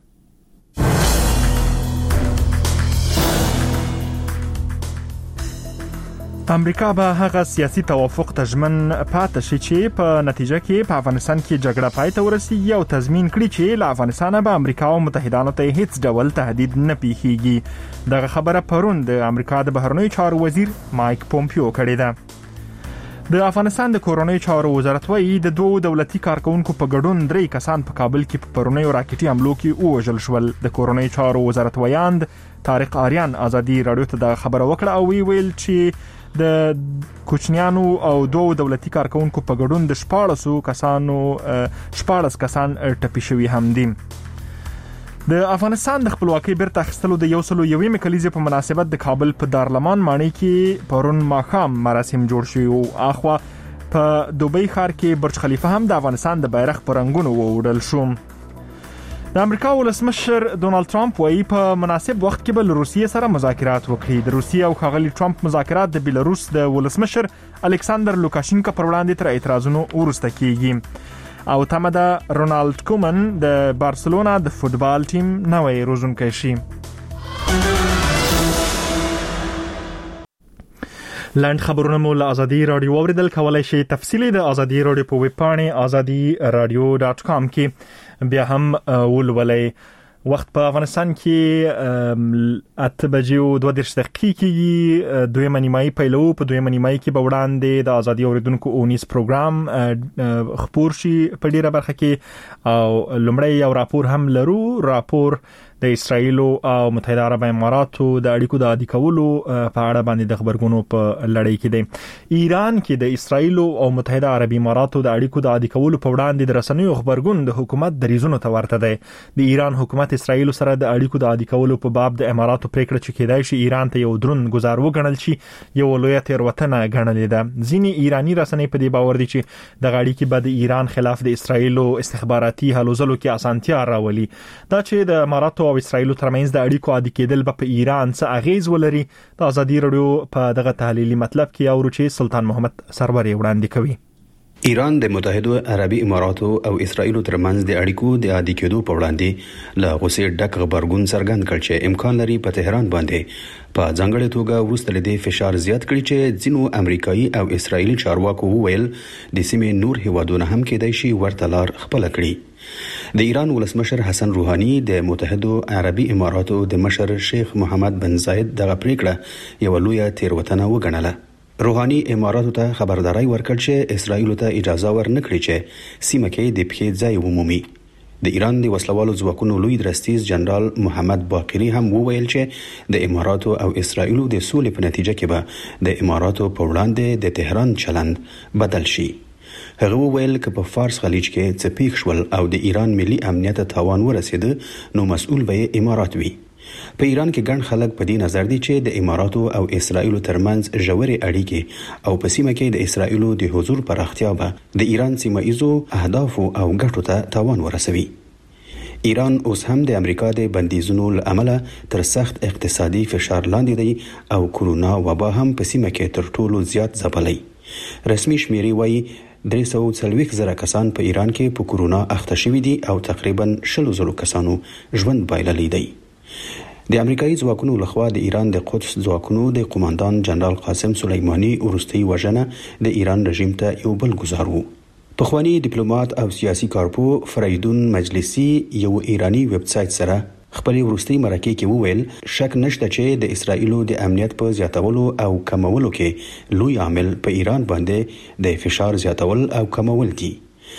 امریکا به هغه سیاسي توافق ته ژمن پاتې شي چې په نتیجه کې په افغانستان کې جګړه پای ته ورسیږي او تضمین کړي چې له افغانستان به امریکا او متحدانو ته هیڅ ډول تهدید نه پیښیږي. دغه خبره پرون د امریکا د بهرنیو چارو وزیر مایک پومپیو کړې ده. د افغانستان د کورونی چارو وزارت وايي د دوه دولتي کارکونکو په ګډون درې کسان په کابل کې په پرونیو راکټي حملو کې وژل شول. د کورونی چارو وزارت ویاند طارق آریان آزادي رادیو ته د خبره وکړه او وی ویل چې د کوچنیانو او دوه دولتي کارکونکو په ګډون د شپاړسو کسانو شپاړس کسان ټپي شوي هم دي. د افغانستان د خپلواکۍ بیرته اخیستلو د یو سلو یوې کلیزې په مناسبت د کابل په دارالمان ماڼۍ کې پرون ماښام مراسم جوړ شوي او اخوا په دوبۍ ښار کې برج خلیفه هم د افغانستان د بیرغ په رنګونو ووړل شو. د امریکا ولسمشر ډونالد ټرمپ وايي په مناسب وخت کې به روسیې سره مذاکرات وکړي. د روسیې او ښاغلي ټرمپ مذاکرات د بیلاروس د ولسمشر الکساندر لوکاشینکو پر وړاندې تر اعتراضونو وروسته کیږي او تمه ده رونالد کومن د بارسلونا د فوتبال ټیم نوی روزونکی شي. لاند خبرونه مو له آزادي رادیو اوریدل کولای شي. تفصیلی د آزادي رادیو په ویب پاڼه آزادي رادیو ډاټ کام کې بیا هم ولولئ. وخت په افغانستان کې اته بجې او دوه دېرش دقیقې کې دویمه نیمایي پیلو. په دویمه نیمایي کې به وړاندې د آزادي اوریدونکو اونیس پروګرام خپور شي په ډیره برخه کې او لومړی یو راپور هم لرو. راپور د اسرایل او متحده عرب اماراتو د اړیکو د عادي کولو په اړه باندې د خبرګونو په لړۍ کې دی. ایران کې د اسرایل او متحده عرب اماراتو د اړیکو د عادي کولو په وړاندې د رسنیو خبرګون د حکومت د ریزونو ته ورته دی. د ایران حکومت اسرایل سره د اړیکو د عادي کولو په باب د اماراتو پریکړه چې کېدای شي ایران ته یو درون گزار وګڼل شي یو لوی تیروتنه ګڼلې ده. ځینې ایرانی رسنۍ په دې باور دي چې د غاړي کې به د ایران خلاف د اسرایل استخباراتي هلو ځلو کې اسانتیا راولي. دا چې د اماراتو او اسرایل ترمنځ د اړیکو عادي کېدل په ایران څه اغیز ولري. د آزادي رادیو په دغه تحلیلي مطلب کې اورو چې سلطان محمد سرور وړاندې کوي. ایران د متحده عربي اماراتو او اسرایل ترمنځ د اړیکو د عادي کېدو په وړاندې له غوسې ډک خبرګون څرګند کړ چې امکان لري په تهران باندې په ځانګړې توګه وروسته له دې فشار زیات کړي چې ځینو امریکایي او اسرایلی چارواکو وویل د سیمې نور هیوادونه هم کېدای شي ورته لار خپل کړي. د ایران ولسمشر حسن روحاني د متحده عربي اماراتو د مشر شیخ محمد بن زاید دغه پریکړه یو لوی تیروتنه وګڼله. روحاني اماراتو ته خبرداري ورکړ چې اسرایل ته اجازه ورنکړي چې سیمه کې د پخې ځای ومومي. د ایران د وسلوالو ځواکونو لوی درستیز جنرال محمد باقری هم وویل چې د اماراتو او اسرایل د سولې په نتیجه کې به د اماراتو په وړاندې د تهران چلند بدل شي. هغه وویل چې په فارس خلیج کې څه پیښ شول او د ایران ملي امنیت تاوان ورسېد نو مسؤل به امارات وي. په ایران کې ګڼ خلک په دې نظر دي چې د اماراتو او اسرایل ترمنځ ژورې اړیکې او په سیمه کې د اسرایل د حضور پراختیا به د ایران سیمه ایزو اهداف او ګټو ته تاوان ورسوي. ایران اوس هم د امریکا د بندیزونو لامل تر سخت اقتصادي فشار لاندې دی او کورونا وبا هم په سیمه کې تر ټولو زیات ځپلي. رسمي شمیرې وايي درې سوه څلوېښت زره کسان په ایران کې په کورونا اخته شوي دي او تقریبا شلو زرو کسانو ژوند بایللی دی. د امریکایي ځواکونو لخوا د ایران د قدس ځواکونو د قوماندان جنرال قاسم سلیمانی وروستۍ وژنه د ایران رژیم ته یو بل ګزار وو. پخوانی ډیپلوماټ او سیاسي کارپو فریدون مجلسی یو ایرانی ویب سایټ سره خپلې وروستۍ مرکې کې وویل شک نشته چې د اسرایل د امنیت په زیاتولو او کمولو کې لوی عامل په ایران باندې د فشار زیاتول او کمول دي.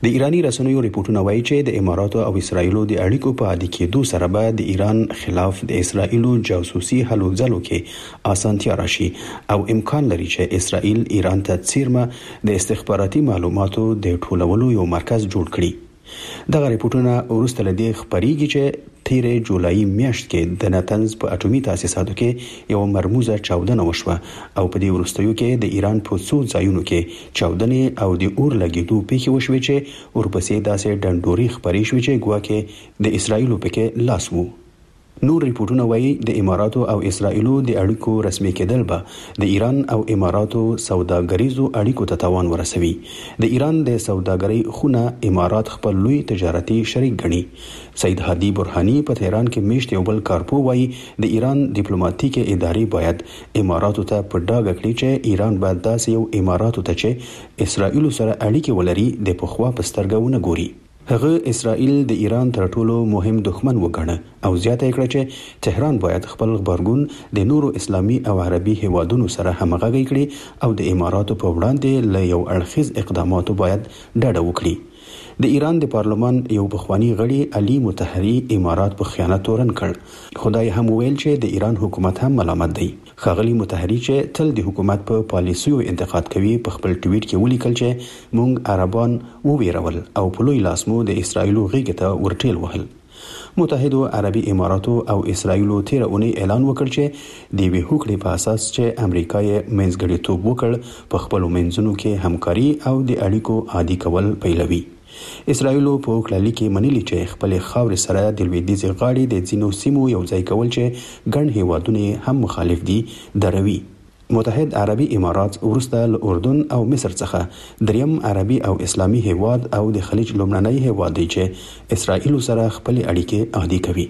د ایرانی رسنیو ریپورتونه وایي چې د اماراتو او اسرایلو د اړیکو په عادي کېدو سره به د ایران خلاف د اسرایلو جاسوسي هلو ځلو کې اسانتیا راشي او امکان لري چې اسرائیل ایران ته څیرمه د استخباراتي معلوماتو د ټولولو یو مرکز جوړ کړي. دغه ریپورتونه وروسته له دې خبرېږي چې تیرې جولای میاشت کې د نتنز په اټومي تاسیساتو کې یو مرموزه چاودنه وشوه او په دې وروستیو کې د ایران په څو ځایونو کې چاودنې او د اور لګېدو پیښې وشوې چې ورپسې داسې ډنډوري خبرې شوې چې ګواکې د اسرایلو پکې لاس وو. نور ریپورتونه وایي د اماراتو او اسرائیلو د اړیکو رسمي کېدل به د ایران او اماراتو سوداګریزو اړیکو ته تاوان ورسوي. د ایران د سوداګرۍ خونه امارات خپل لوی تجارتي شریک ګڼي. سید هادي برهاني په تهران کې میشت یو بل کارپو وایي د ایران ډیپلوماټیکي ادارې باید اماراتو ته په ډاګه کړي چې ایران باید داسې یو اماراتو ته چې اسرائیل سره اړیکې ولري د پخوا په سترګه ونه ګوري. هغه اسرائیل د ایران تر ټولو مهم دښمن وګڼه او زیاته کړه چې تهران باید خپل غبرګون د نورو اسلامي او عربي هیوادونو سره همغږي کړي او د اماراتو په وړاندې له یو اړخیز اقداماتو باید ډډه وکړي. د ایران د پارلمان یو بخوانی غړي علي مطهری امارات په خیانت تورن کړ. خدای هم ویل چې د ایران حکومت هم ملامت دی. خاغلی مطهری چې تل د حکومت په پالیسیو انتقاد کوي په خپل ټویټ کې ولیکل چې مونږ عربان وویرول او په لوی لاس مو د اسرایلو غیږ ته ورټیل وهل. متحده عربي اماراتو او اسرایلو تیر اونۍ اعلان وکړ چې د وی هوکړې په اساس چې امریکا یې منځګړیتوب وکړ په خپل منځونو کې همکاري او د اړیکو عادي کول پیلوي. اسرایلو په کلالي کې منلي چې خپل خاور سره د لویدیځ غاړي د ځینو سیمو یو ځای کول چې ګڼ هیوادونه هم مخالف دي دروي. متحد عربي امارات ورسته له اردن او مصر څخه دریم عربي او اسلامي هیواد او د خلیج لومړنی هیواد دی چې اسرایل سره خپل اړیکې عادي کوي.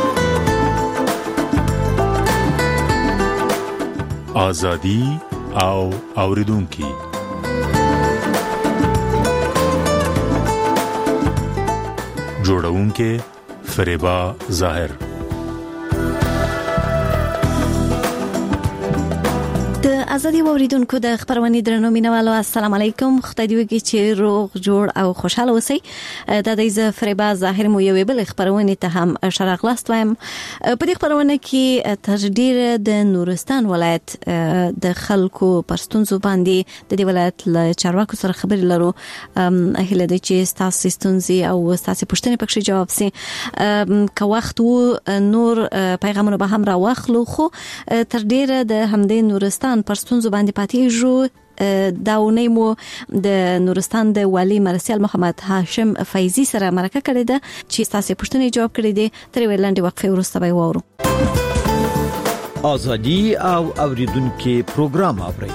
ازادي او اوریدونکو جوړونکې فریبا ظاهر. د ازادي اوریدونکو د خبرونه درنو مینوالو السلام علیکم. خدای دې وکړي چې روغ جوړ او خوشاله اوسئ. د دې ز فریبا ظاهر مو یو بل خبرونه ته هم شرغلاست وایم. په دې خبرونه کې تر ډیره د نورستان ولایت د خلکو پرستونزو باندې د دې ولایت له چارواکو سره خبرې لرو. اهله د چې تاسو ستونزې او تاسو پوښتنې پکې جواب سي که وخت وو نور پیغامونه به هم راوخلو خو تر ډیره د همدې نورستان پرستونزو باندې پاتې جو داونی مو د نورستان د والی مرسیال محمد هاشم فیضی سره مرکه کړې ده چې تاسو پوښتنې جواب کړې دي. تر ویلاندې وقفه وروسته به وورو. ازادي او اوریدونکو پروګرام اوري.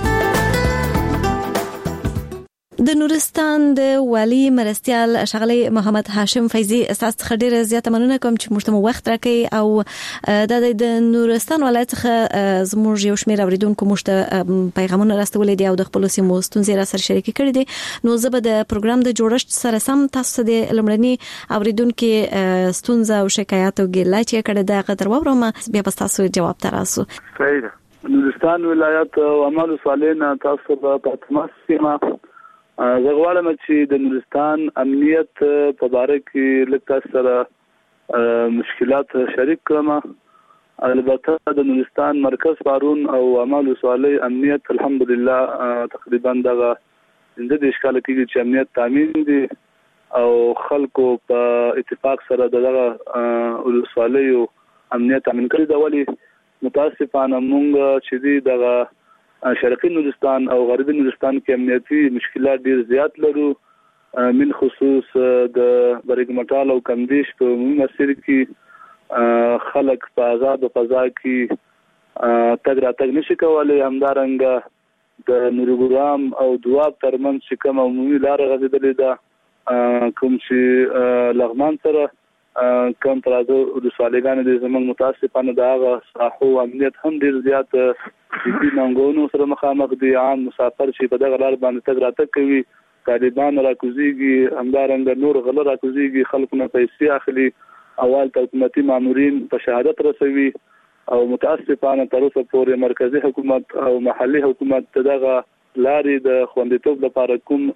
د نورستان د والی مرستيال شغلي محمد هاشم فیضی اساس خډيره زیاته مننه کوم چې موږ ته وخت راکړي او د نورستان ولایت څخه زموږ یو شمېر اوریدونکو موږ ته پیغامونه راستولې دي او د خپل سیمو ستونزې را سره شریک کړي دي. نو زه به د پروګرام د جوړښت سره سم تاسو د لمړني اوریدونکو ستونزې او شکایت او ګیله چې کړه د قدر وورم بیا به تاسو جواب تراسو. صحیح. نورستان ولایت او عمل صالحین تاسو په پاتماس سیمه زه غواړم چې د نورستان امنیت په باره کې لکه سره مشکلات شریک کړم. البته د نورستان مرکز پارون او عمل صالح امنیت الحمدلله تقریبا دغه د دې اشکال کې چې امنیت تامین دي او خلکو په اتفاق سره دغه صالح امنیت تامین کړی دا ولی متاسفانه مونږ چې دغه شرقي نورستان او غربي نورستان کې امنیتي مشکلات ډیر زیات لرو. من خصوص د برګمټال او کندیش په مسیر کې خلک په آزاد فضا کې تګ راتګ نشي کولای. همدارنګه د نورګرام او دواب ترمنځ چې کوم عمومي لار غځېدلې ده کوم چې لغمان سره کوم ترازو د سوالګانو د زمنګ متاسفانه دغه صحو امنیت هم ډیر زیات د ننګونو سره مخامخ دي. عام مسافر چې په دغه لار باندې تګ راتګ کوي طالبان راکوزيږي همدارنګه نور غل راکوزيږي خلکو نه پیسې اخلي اول حکومتي مامورین په شهادت رسوي او متاسفانه تر اوسه پورې مرکزی حکومت او محلي حکومت دغه لارې د خوندیتوب لپاره کوم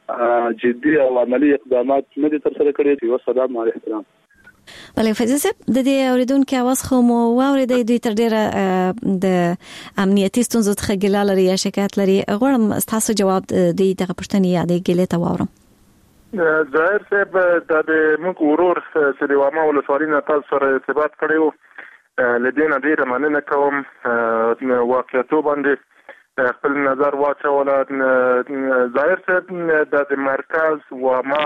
جدي او عملی اقدامات نه دي ترسره کړي. یو صدا مع احترام. بله فیض صاحب د دې اوریدونکو اواز خو مو واورېدی دوی تر ډیره د امنیتي ستونزو څخه ګیله لري یا شکایت لري. غواړم ستاسو جواب د دغه پوښتنې یا د ګیلې ته واورم. ظاهر صاحب د موږ ورور چې د واما ولسوالۍ نه تاسو سره ارتباط کړی و لدينا ډیره مننه کوم. واقعیتو باندې خپل نظر واچوله. ظاهر صاحب د مرکز واما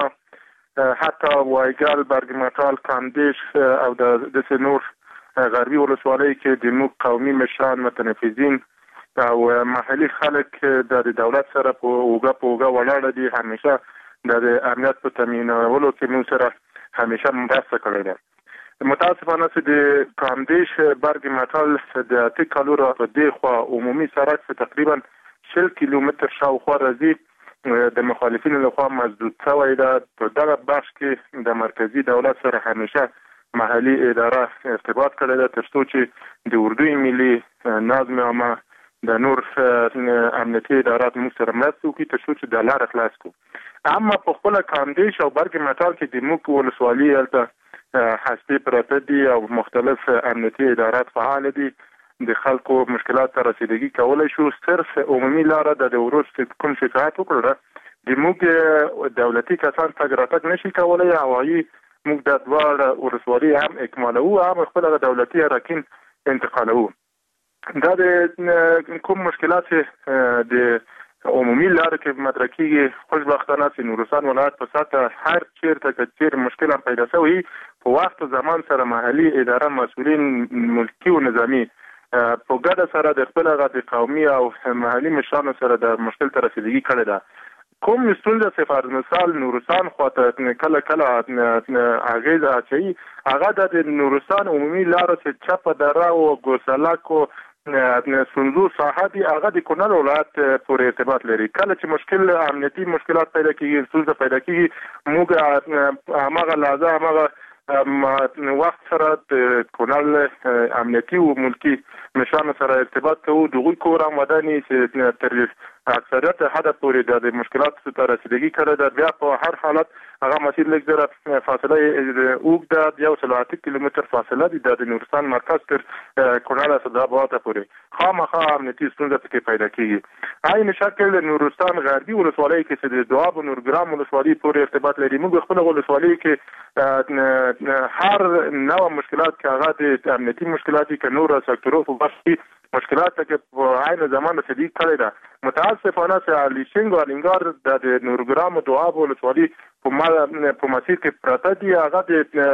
حتی وایګل برګمټال کاندیش او د نور غربي ولسوالۍ کې د موږ قومي مشران متنفذین او محلي خلک د دولت سره په اوګه په اوګه ولاړ دي. همیشه د امنیت په تامینولو کې موږ سره همیشه مرسته کړې ده. متاسفانه چې د کاندیش برګمټال د اته کالو را په دی خو عمومي سړک په تقریبا شل کیلومتر شاوخوا راځي د مخالفینو لخوا مسدود شوی ده. په دغه بخش کې د مرکزی دولت سره همیشه محلي اداره ارتباط کړی ده تر څو چې د اردوی ملي نظم عامه د نور امنیتي ادارات موږ سره مرسته وکړي تر څو چې د لاره خلاص کړو. اما په خپل کاندیش او برګمټال کې د موږ ولسوالۍ هلته هستې پراته دي او مختلف امنیتي ادارات فعال دي. د خلکو مشکلات ته رسیدګي کولای شو. صرف عمومي لاره د ورور کوم شکایت وکړه د موږ دولتي کسان تګ راتګ نشي کولای او هغوی موږ د دوه ولسوالۍ هم اکمالوو هم خپل دولتي اراکین انتقالوو. دا د کوم مشکلات د عمومي لاره کې مطرح کیږي خوشبختانه چې نورستان ولایت په سطح هر چیرته که چیر مشکل هم پیدا شوی په وخت زمان سره محلي اداره مسؤلین ملکی و نظامی په ګډه سره د خپل غږ قومي او محلي مشرانو سره د مشکل ته رسیدګي کړې ده. کوم ستونزه صفر مثال نورستان خواته کله کله اغیز اچي هغه د نورستان عمومي لاره چې چپ دره او ګوسلاک او سنځو ساحه دي هغه د کونړ ولایت پورې ارتباط لري. کله چې مشکل امنیتي مشکلات پیدا کیږي ستونزه پیدا کیږي موږ هغه لازم هغه وخت سره د کونړ امنیتي او ملکی مشرانو سره ارتباط کوو. دغه کورم وداني چې تر اکثریت حد پورې د مشکلاتو ته رسیدګي کړی ده. بیا په هر حالت هغه مسیر لږ زره فاصله اوږده یو سل اته کیلومتر فاصله دي د نورستان مرکز تر کونړ اسداباد پورې. خامخا امنیتي ستونزه پکې پیدا کیږي. عین شکل نورستان غربي ولسوالۍ کې چې د دواب او نورګرام ولسوالۍ پورې ارتباط لري. موږ خپل ولسوالۍ کې هر نوع مشکلات کې هغه د امنیتي مشکلات کې نور سکتورو په بخش مشکلات کې په عین زمان رسیدګي کړې ده. متاسفانه چې الیشنګ او الینګار د نورګرام او دواب ولسوالۍ په په مسیر کې پراته دي هغه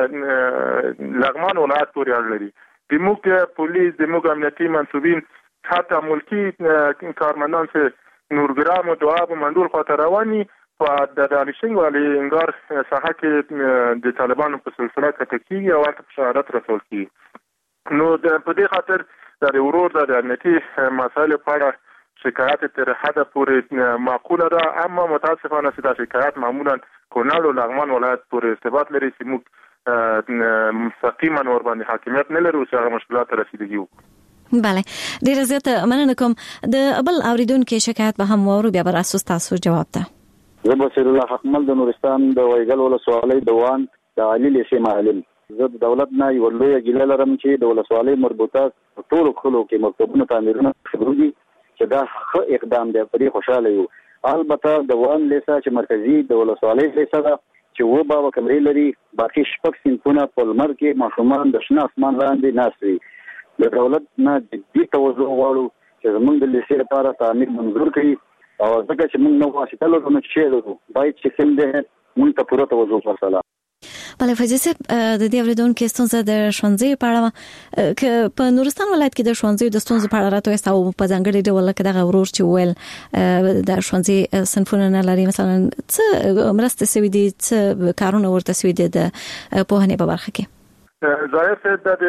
د لغمان ولایت پورې اړه لري. د موږ پولیس د موږ امنیتي منصوبین حتی ملکی کارمندان چې نورګرام او دواب منډول خاطر رواني په د الیشنګ او الینګار ساحه کې د طالبانو په سلسله کې کېږي او ورته شهادت رسول کیږي. نو د په دې خاطر د ورور د امنیتي مسایلو په اړه شکایت تر حد پورې معقوله ده. اما متاسفانه چې دا شکایت معمولا کونړ او لغمان ولایت پورې ارتباط لري چې موږ مستقیما ور باندې حاکمیت نه لرو چې هغه مشکلات رسیدګي وکړو. بله ډیره زیاته مننه کوم. د بل اوریدونکو شکایت به هم وورو بیا بر اساس تاسو جواب ته. زه بصیر الله حکمل د نورستان د وایګل ولسوالۍ د وان د علي لیسې محلل. زه د دولت نه یو لوی ګیله لرم چې د ولسوالۍ مربوطه ټول خلکو کې مکتبونه تعمیرونه شروع دي چې دا ښه اقدام دی. په دې خوشاله یو. البته د وان لیسه چې مرکزی د ولسوالۍ لیسه ده چې و بابا کمرې لري باقي شپږ صنفونه په لمر کې ماشومان د شنه اسمان لاندې ناست وي. د دولت نه جدي توجه غواړو چې زموږ د لیسې لپاره تعمیر منظور کړي او ځکه چې موږ نو واسطه لرو نو چې لرو باید چې کوم دی موږ ته پوره توجه وکړو. بله فیض صاحب د دې اوریدونکو ستونزه د ښوونځي په اړه که په نورستان ولایت کې د ښوونځي د ستونزو په اړه راته او په ځانګړي ډول کې دغه ورور چې ویل د ښوونځي صنفونه نه لري مثلا څه مرسته سوي دي څه کارونه ورته سوي دي د پوهنې په برخه کې. ظاهر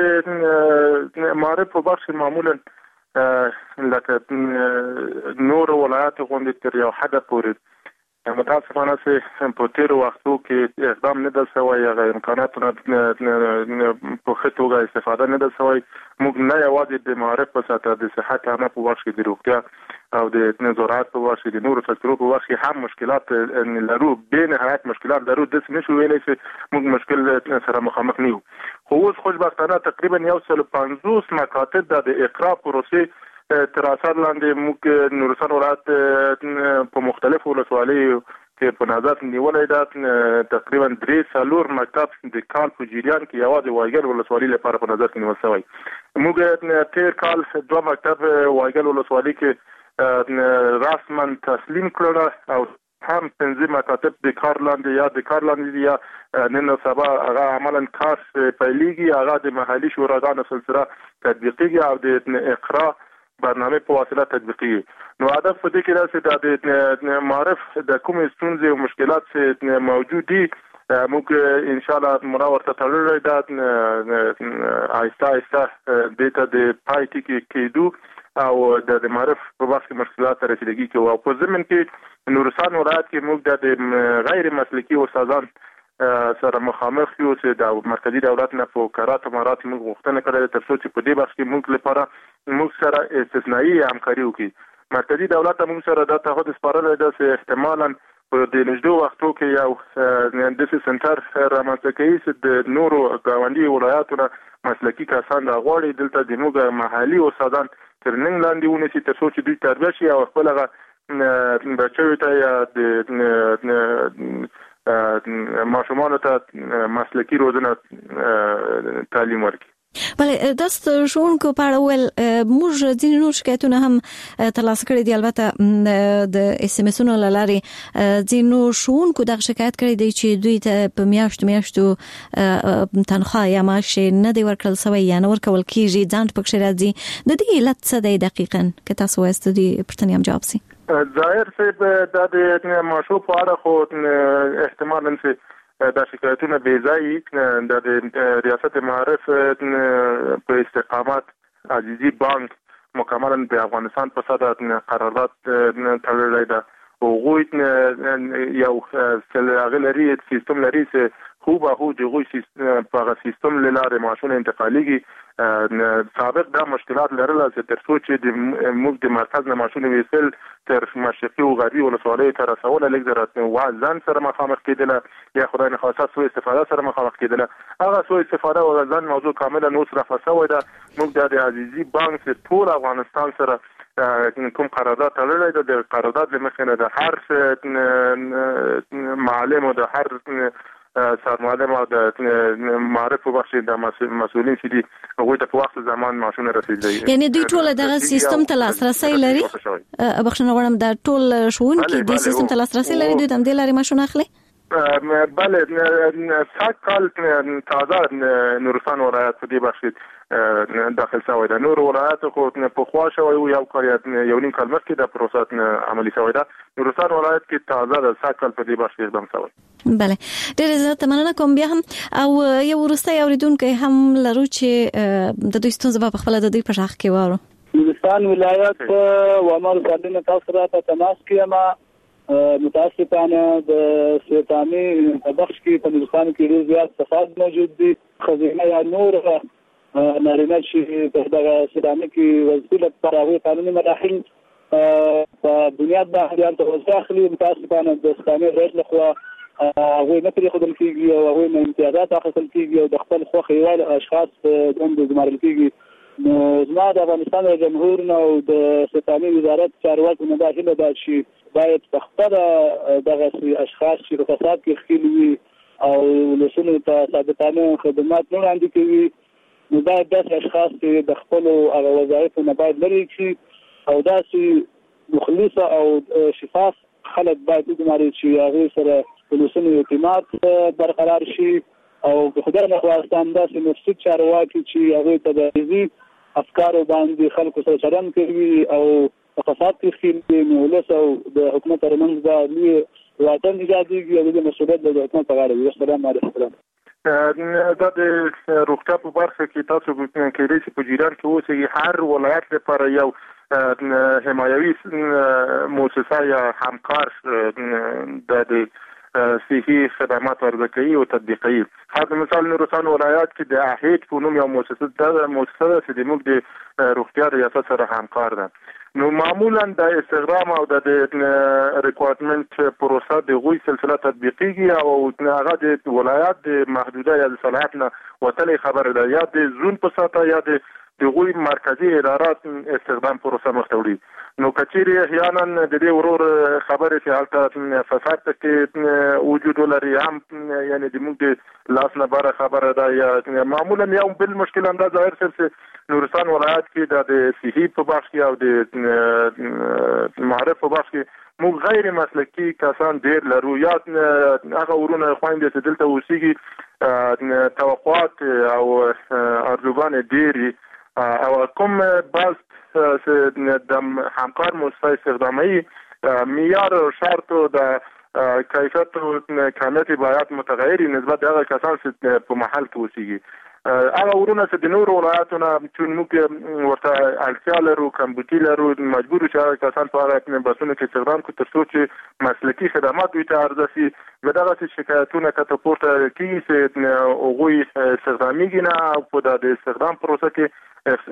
صاحب د معرف په بخش معمولا لکه نور ولایت غونډې تر یو حد پورې متاسفانه چې په تیر وختو کې اقدام نه د سوی یا امکاناتو نه په خطوګه استفاده نه د سوی موږ نه یوازې د معرف په ساته د صحت عامه په وخت کې د روغتیا او د زراعت په وخت کې د نورو سکتورو په وخت کې هم مشکلات لرو به نهایت مشکلات لرو د څه نشو ویلای چې موږ مشکل سره مخامخ نه یو خو اوس خوشبختانه تقریبا یو سل پنځوس مکاتب د اقرا پروسې تر اثر لاندې موږ نورستان ولایت په مختلفو ولسوالیو کې په نظر نیولای دا تقریبا درې څلور مکتب د کال په جریان کې یوازې وایګل ولسوالۍ لپاره په نظر کې نیول شوی موږ تیر کال دوه مکتب وایګل ولسوالۍ کې رسمن تسلیم کړل او هم پنځه مکاتب د کار لاندې یا د کار لاندې یا نن سبا هغه عملاً کار پیلېږي هغه د محلي شوراګانو سلسله تطبیقېږي او د اقرا برنامه په واسطه تطبیقي نو هدف په دې کې راځي د معرف د کوم ستونزې او مشکلات چې موجود دي موږ ان شاء الله مناورته تړلې ده آیسته آیسته د ته د پایټي کې کېدو او د معرف په واسطه مشکلات رسیدګي کې او په ضمن کې نورستان ولایت کې موږ د غیر مسلکي استادان سره مخامخ یو چې د مرکزی دولت نه په کارات امارات موږ غوښتنه کړې تر څو چې په دې بخش کې موږ لپاره موږ سره استثنایی همکاري وکړي مرکزی دولت موږ سره د تعهد سپارل د احتمالاً په دې نږدې وختو کې یو د سنټر رامنځته کوي چې د نورو ګاونډي ولایتونو مسلکي کسان د غوړي دلته د موږ محلي استادان تر نن لاندې ونیسي تر څو چې دوی تربیه شي او خپل هغه بچو ته یا د ماشومان ته مسلکی روزنه تعلیم ورکړي بله داست شونکو په اړه ول موږ ځینې نور شکایتونه هم ترلاسه کړي دي البته د اس ام اسونو له لارې ځینې شونکو دغه شکایت کړي دي چې دوی ته په میاشتو میاشتو تنخواه یا معاش نه دی ورکړل شوی یا نه ورکول کیږي ځان پکې راځي د دې علت څه دی دقیقاً که تاسو وایست دي پرتنیم جواب سي ظاهر صاحب د معاشو په اړه خو احتمالاً چې د شکایتونو بې ځای د ریاست معارف په استقامت عزیزي بانک مکملاً د افغانستان په صدر قرارداد تړلې ده او غوښتنه یو سلغه لري سیستم لري چې خو به هو د غوښ په سیستم لاره معاشونه انتقاليږي سابق دا مشکلات لرله چې تر څو چې د موږ د مرکز نه معاشونه ویسل تر مشرقي او غربي ولسوالۍ تر رسول لګ وازن سره مخامخ کېدله یا خدای نه خاصه سوء استفاده سره مخامخ کېدله هغه سوء استفاده او ځان موضوع کاملا نو سره فسوي ده موږ د عزیزي بانک ټول افغانستان سره کوم قرارداد تړلې ده د قرارداد لمخې نه د هر معلم او د هر سرمایه او د معرف په بخش د مسؤلین چې دي هغه د وخت زمان ماشونه رسیدي یعنی دوی ټول دغه سیستم ته لاسرسي لري بخښنه غواړم د ټول شون کې د سیستم ته لاسرسي لري دوی د لاري ماشونه اخلي بله ساکال تازه نورستان ولایت په دې بخش داخل شوی ده نور ولایت خو په خوا شوی یو کار یو نیم کال مخکې د پروسه عملی شوی ده نورستان ولایت کې تازه د ساکال په دې بخش اقدام شوی بله ډېر زیات مننه کوم بیا هم او یو وروستی اوریدونکو هم لرو چې د دوی ستونزه په خپل د دوی په شاخ کې وارو نورستان ولایت و عمل سالنه تاسو را په تماس کې ما متاسفانه د سیتامي په بخش کې په نورستان کې ډېر زیات فساد موجود دي خزینه یا نور نارینه چې په دغه سیتامي کې وسیله پراوي قانوني مراحل په بنیاد باندې ته وځاخلي متاسفانه د اسلامي رئیس لخوا هغه نه پرې خدل کېږي او هغه نه امتیازات اخیستل کېږي او د خپل خوخي وال اشخاص د اند زمارل کېږي نو زما د افغانستان جمهور نو د ستاني وزارت چارواکو نه داخله ده چې باید په خپل دغه اشخاص چې په فساد کې خېل وي او لسونو ته ثابتانه خدمات نه وړاندې کوي نو دا د اشخاص چې د خپل او وظایف نه باید لري چې او دا چې مخلص او شفاف خلک باید د ماري چې هغه سره لسونو اعتماد برقرار شي او په خدای نه خواستان دا چې مفسد چارواکي چې هغه تبعیضي افکار باندې خلکو سره چلن کوي او فساد کې خېل مولس او د حکومت ترمنځ د لوی واټن ایجادېږي او د مسؤلیت د حکومت په غاړه وي. السلام علیکم. دا د روغتیا په برخه کې تاسو کوم کې چې په جریان کې اوسې هر ولایت لپاره یو حمایوي مؤسسه یا همکار د صحي خدمات ورکوي او تطبیقوي. هغه مثال نورستان ولایت کې د اهیت په نوم یو مؤسسه ده مؤسسه چې د موږ د روغتیا ریاست سره همکار ده. نو معمولا د استخدام او د ریکوایرمنت پروسه د غوي سلسله تطبیقيږي او هغه د ولایت د محدوده یا د صلاحیت نه وتلې خبره ده یا د زون په ساته یا د د غوي مرکزی ادارات استخدام پروسه مخته وړي. نو کچيري احيانا د دې ورور خبره چې حالت فساد کې وجود لري هم یعنی د موږ لاس نه بار خبره ده یا معمولا یو بل مشکل انداز ظاهر چې نورستان ولایت کې د صحي په بخش کې او د معرف په بخش کې موږ غیر مسلکی کسان ډیر لرو یا هغه ورونه خويندې چې دلته اوسېږي توقعات او ارزوګان ډیری او کوم باز د همکار مؤسسه استخدامي معیار او شرط د کیفیت او کمیت باید متغیري نسبت هغه کسان چې په محل کې اوسېږي. هغه ورونه چې د نور ولایتونو چې موږ ورته اړتیا لرو کمبوټي لرو مجبور چې کسان په هغه بسونه کې استخدام کوي تر څو چې مسلکي خدمات دوی ته عرضه شي. دغه شکایتونه کته پورته کیږي چې هغوی استخداميږي نه او په د استخدام پروسه کې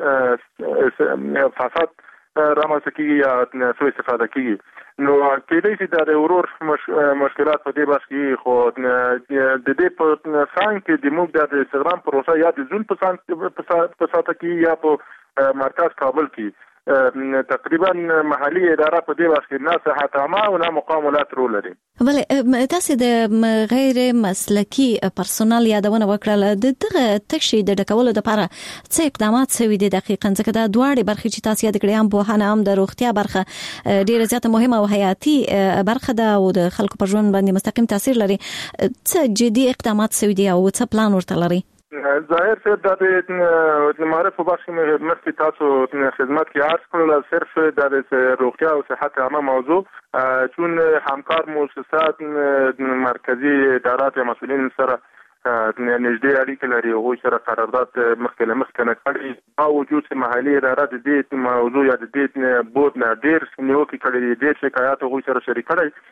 فساد رامنځته کیږي یا سوء استفاده کیږي. نو کېدای شي د ورور مشکلات په دې بحث کې خو د دې په څنګه کې د موږ د استخدام پروسه یا د زون په ساته کې یا په مرکز کابل کې تقریبا محلي اداره په دې وخت کې نه صحت عامه او نه مقامات رول لري. ولې تاسو د غیر مسلکی پرسونل یادونه وکړه د دغه تشي د ډکولو لپاره څه اقدامات شوي دي دقیقاً ځکه دا دواړه برخې چې تاسو یاد کړئ هم په هنه هم د روغتیا برخه ډیره زیاته مهمه او حیاتي برخه ده او د خلکو په ژوند باندې مستقیم تاثیر لري. څه جدي اقدامات شوي دي او څه پلان ورته لري؟ ظاهر څه د معرف په بخش کې مخکې تاسو خدمت کې عرض کړل صرف د روغتیا او صحت عامه موضوع چون همکار مؤسسات مرکزی ادارات یا مسؤلین سره نږدې اړیکې لري او سره قرارداد مخکې له مخکې نه کړی با وجود چې محلي ادارات د دې موضوع یا د دې بود نه ډیر نیوکې کړي دي شکایت او سره شریک کړي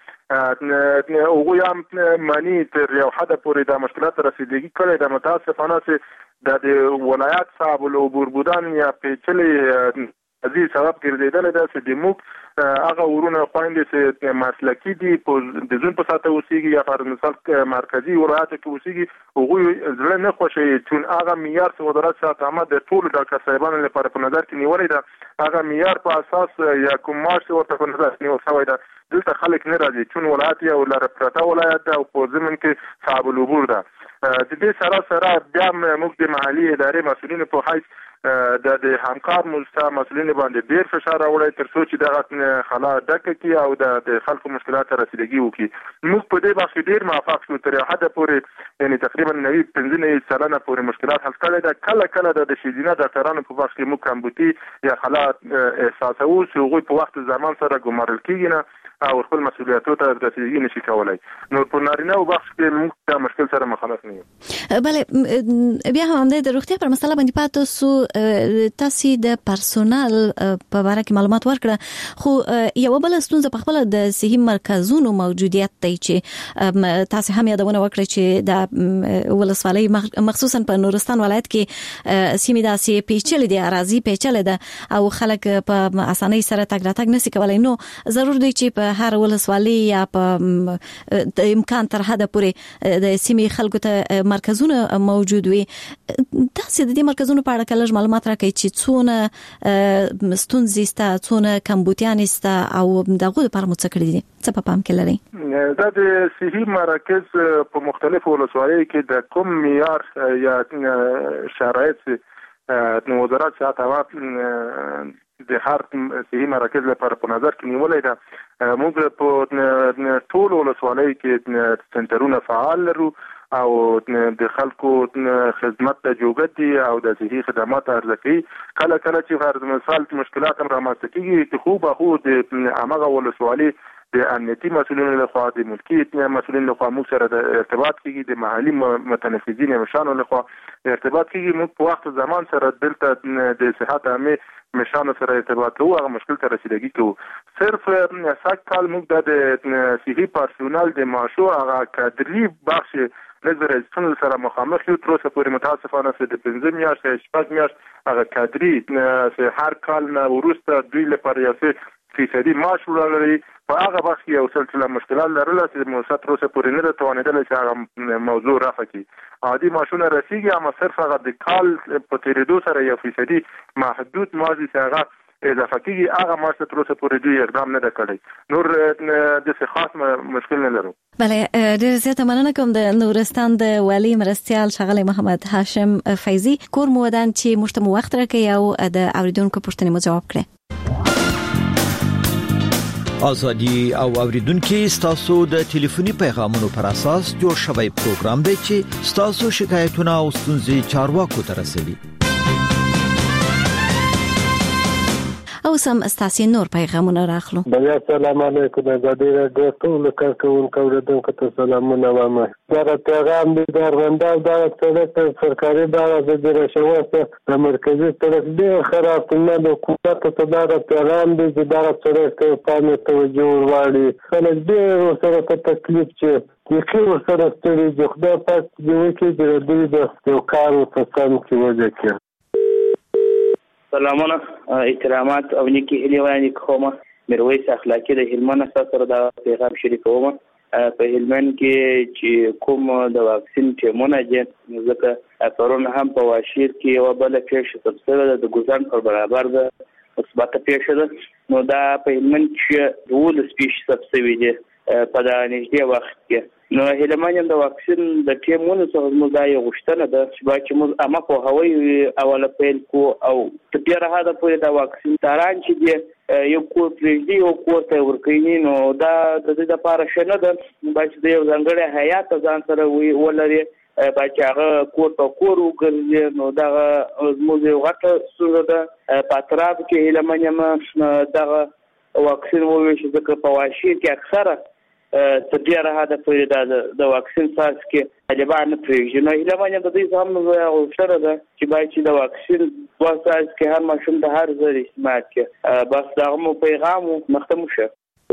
او هم معنی تر یو حد پورې د مشکلات رسیدګي کړي د متاسفانه چې د ولایت صاحب له بوربودان یا پیچلې ازي سبب ګرځیدل دا چې د موږ هغه ورونه خويندې چې مسلکی دي په د زون په ساته اوسېږي یا پر مثال مرکزی ولایت کې اوسېږي هغه زړه نه خوشي چون هغه معیار څو درجه ساته ما د ټول ډاکټر صاحبانو لپاره په نظر کې نیولې ده هغه معیار په اساس یا کوم مارش ورته په نظر کې نیول شوی ده. دلته خلک نه راځي چون ولایت یو لاره پرتا ولایت او په ضمن کې صاحب العبور ده. د دې سره سره بیا موږ د محلي ادارې مسؤلین په حیث د د همکار مؤسسه مسؤلین باندې ډیر فشار راوړی تر څو چې دغه خلا ډکه کی او د خلکو مشکلات رسیدګي وکړي. موږ په دې باندې ډیر موافق شو تر حد پورې یعنی تقریبا نوي پنځه سلنه پورې مشکلات حل کړي دا کله کله د شیدینه ډاکټرانو په وخت کې موږ کمبوټي یا خلا احساسو چې هغه په وخت زمان سره ګمارل کیږي نه او خپل مسؤلیتونو ته رسیدګي نشي کولای. نو په نارینه او بخش کې موږ د مشکل سره مخالف نه یو. بله بیا هم د روغتیا پر مسله باندې پاتې سو تاسو د پرسونل په اړه کې معلومات ورکړه خو یو بل ستونزه په خپل د صحي مرکزونو موجودیت دی چې تاسو هم یادونه وکړه چې د ولسوالۍ مخصوصا په نورستان ولایت کې سیمه داسې پیچلې دي اراضي پیچلې ده او خلک په اسانۍ سره تګ راتګ نشي کولای. نو ضرور دی چې په هر ولسوالۍ یا په امکان تر حد پورې د سیمې خلکو ته مرکزونه موجود وي. تاسو د دې مرکزونو په اړه کله معلومات راکړئ چې څونه ستونزې ستا څونه کمبوټیان ستا او دغه لپاره مو څه کړی دي څه په پام کې لري؟ دا د صحي مرکز په مختلفو ولسوالیو کې د کوم معیار یا شرایط نو وزارت صحت عامه د هر صحي مرکز لپاره په نظر کې نیولې ده. موږ په ټول ولسوالیو کې سنټرونه فعال لرو او د خلکو خدمت ته جوګت دي او د صحي خدمات ارزکي کله کله چې فرض مثال مشکلات هم رامنځته کیږي چې خو به خو د هغه ولسوالۍ د امنیتي مسؤلینو له خوا د ملکیت مسؤلینو له خوا موږ سره د ارتباط کیږي د محلي متنفذین مشانو له خوا ارتباط کیږي. موږ په وخت زمان سره دلته د صحت عامه مشانو سره ارتباط کوو هغه مشکل ته رسیدګي کوو صرف سات کال موږ د صحي پرسونل د معاشو هغه کادري بخش نظر ستونزو سره مخامخ یو تر اوسه پورې متاسفانه چې د پنځه میاشتې شپږ میاشتې هغه کادري چې هر کال نه وروسته دوی لپاره یو څه فیصدي معاش ولري په هغه وخت کې یو سلسله مشکلات لرل چې موږ تر اوسه پورې نه توانیدل چې هغه موضوع رافع کړي عادي معاشونه رسیږي اما صرف هغه د کال په تیریدو سره یو فیصدي محدود معاش چې هغه اضافه کیږي هغه معاش تر اوسه پورې دوی اقدام نه کړی نور د څه خاص مشکل نه لرو. بله ډیر زیاته مننه کوم د نورستان د والی مرستيال شغله محمد هاشم فیضی کور مودان چې مشتمو وخت راکې او د اوریدونکو پوښتنې مو جواب کړي. ازادي او اوریدونکو ستاسو د ټلیفوني پیغامونو پر اساس جوړ شوی پروګرام دی چې ستاسو شکایتونه او ستونزې چارواکو ته رسوي. او سم استاسي نور پیغامونه راخلو. بیا سلام علیکم ازادي رادیو ټول کارکونکو اوریدونکو ته سلامونه وایم. دا پیغام دی دروندا دا څه سرکاري اداره د رشوت د مرکزی طرف دی خراب نه د حکومت ته دا پیغام دی چې دا څه ته پامه توجه ورواړي خلک ډېر سره په تکلیف چې یو سره ستړي د خدای پاک دی چې د دې د یو کار په سم کې وځي. سلامونه احترامات او نیکی هلي وایي کومه میرویس اخلاقی د هلمند سره دا پیغام شریکوم په هلمند کې چې کوم د واکسین ټیمونه دي ځکه پرون هم په واشیر کې یو بل پیښه تفصیل د ګزان پر برابر ده مثبت پیښه ده نو دا په هلمند کې دوه سپیش تفصیل دي په دا نږدې وخت کې نو هلمند د واکسین د ټیمونو څخه موږ دا یو غوښتنه ده چې باید موږ اما په هوایي اوله پیل کو او تر هغه پورې د واکسین تاران چې دی یو کور پرېږدي او کور ته ورکوي نو دا د دې لپاره ښه نه ده باید د یو ځانګړي هیات ځان سره ولري باید هغه کور په کور وګرځي نو دا زموږ یو غټه ستونزه ده په اطراف کې هلمند دغه واکسین وویشي ځکه په واشیر کې اکثره تر ډیره حده پورې د واکسین ساس کې طالبان نه پرېږدي نو هیله د دې هم غوښتنه ده چې باید چې د واکسین په ساس کې هر ماشوم د هر ځای استعمال کړي بس دا مو پیغام مختم شه.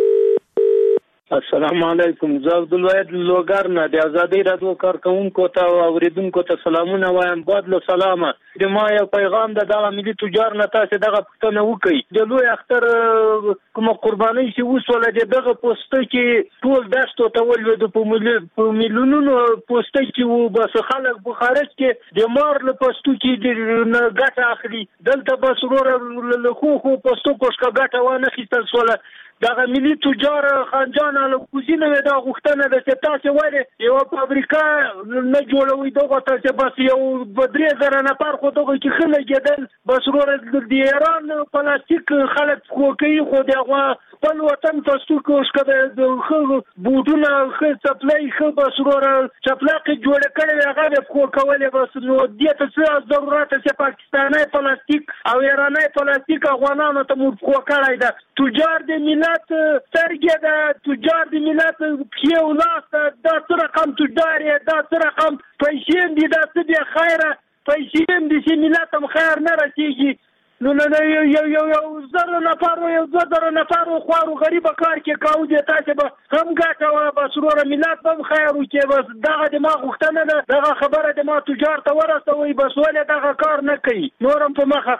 السلام علیکم زه عبدالواحد لوګر نه د ازادي رادیو کارکونکو ته او اوریدونکو ته سلامونه وایم بعد له سلامه د ما یو پیغام د دغه ملي تجار نه تاسو دغه پښتنه وکړي د لوی اختر کوم قرباني چې وسوله دغه پوسټ کې ټول داشتو ته ولود په میلیونونو پوسټ کې وو بس خلک بخارج کې د مار له پوسټ کې د ګټه اخلي دلته بس ورور له خو خو پوسټ کوشکا ګټه ونه خېستل سوله دغه ملي تجار خانجان له کوزینه دا غوښتنه ده چې تاسو وایي یو فابریکه نه جوړوي دغه تاسو بس یو بدري زره نفر خو دغه کې خلک کېدل بس ورور د ایران پلاستیک خلک خو کوي خو دغه خپل وطن تاسو کوشکه د خو بوټونه خو سپلای خو بس ورور چپلاک جوړ کړي هغه خو کولې بس نو دې ته څه ضرورت چې پاکستاني پلاستیک او ایراني پلاستیک افغانانو ته مو خو کړای ده تجار د ملت سرګه دا تجار د ملت کیو لاس دا څه رقم تجار دا څه رقم پیسې دي دا څه دی خیره پیسې دي چې ملت هم خیر نه رسیږي نو نو یو یو یو یو زره نفر یو زره نفر خو غریب کار کې کاو دي تاسو به هم ګټه بس ورور ملت هم خیر وکي بس دغه د ما غوښتنه ده دغه خبره د ما تجار ته ورسوي بس ولې دغه کار نه کوي نورم په مخه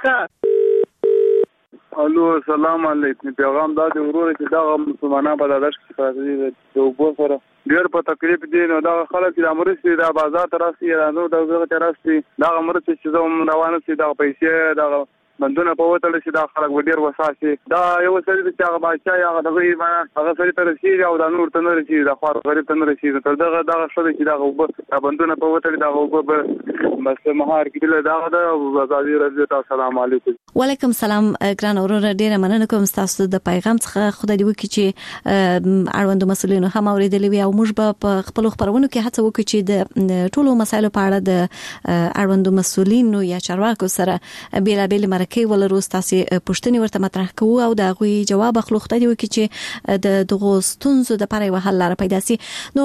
ښه. الو السلام علیکم پیغام دا د ورور چې دا مسلمانان په داش کې فاصله د وګو سره ډیر په تکلیف دي نو دا خلک د امرسي د بازار تراسي نو دا زغه تراسي دا امرسي چې زموږ روانه سي دا پیسې دا بندونه په وته چې دا خلک ډیر وساسي دا یو سړي چې هغه بادشاہ هغه دغه ما هغه سړي تر شي او دا نور ته نه رسي دا خو غریب ته نه رسي تر دغه دغه شوی چې دا بندونه په وته دا وګ بس مهار کې دا دا ازادي رضی الله السلام علیکم. وعلیکم سلام ګران اورور ډیره مننه کوم تاسو د پیغام څخه خدای دې وکړي چې اړوند مسولینو هم اوریدلې وي او موږ به په خپل خبرونو کې هڅه وکړو چې د ټولو مسایلو په اړه د اړوند مسولینو یا چارواکو سره بیلابل مرکه ولرو تاسو پوښتنې ورته مطرح کوو او د غوي جواب اخلو خدای دې وکړي چې د دغه ستونزو د لپاره یو حل لاره پیدا شي. نو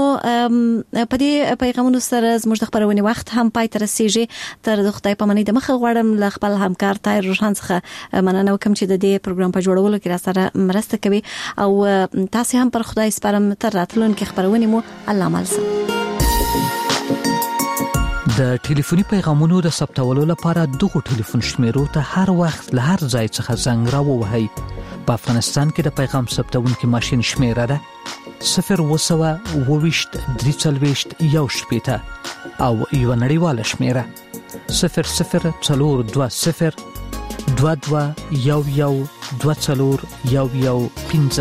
په دې پیغامونو سره زموږ د خبرونې وخت هم پای ته رسیږي تر د خدای په منی د مخه غواړم ل خپل همکار تایر روشن څخه مننه وکم چې د دې پروګرام په جوړولو کې را سره مرسته کوي او تاسو هم پر خدای سپارم تر راتلونکي خبرونه مو الله مالسه. د ټلیفوني پیغامونو د ثبتولو لپاره دغه ټلیفون شمیرو ته هر وخت له هر ځای څخه زنګ راووهئ. په افغانستان کې د پیغام ثبتونکي ماشين شمیره ده صفر وسوه وویشت درې څلوېښت یو شپېته او یو نړیواله شمیره صفر صفر څلور دوه صفر دوه دوه یو یو دوه څلور یو یو پنځه.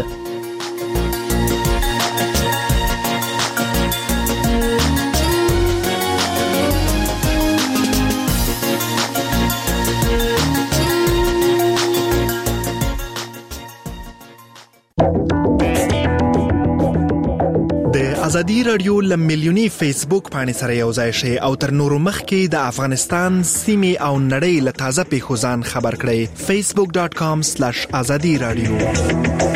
ازادي رادیو لمیلیونی فیسبوک باندې سره یو ځای شي او تر نورو مخکې د افغانستان سیمې او نړۍ له تازه پیښو ځان خبر کړئ. facebook dot com slash azadi radio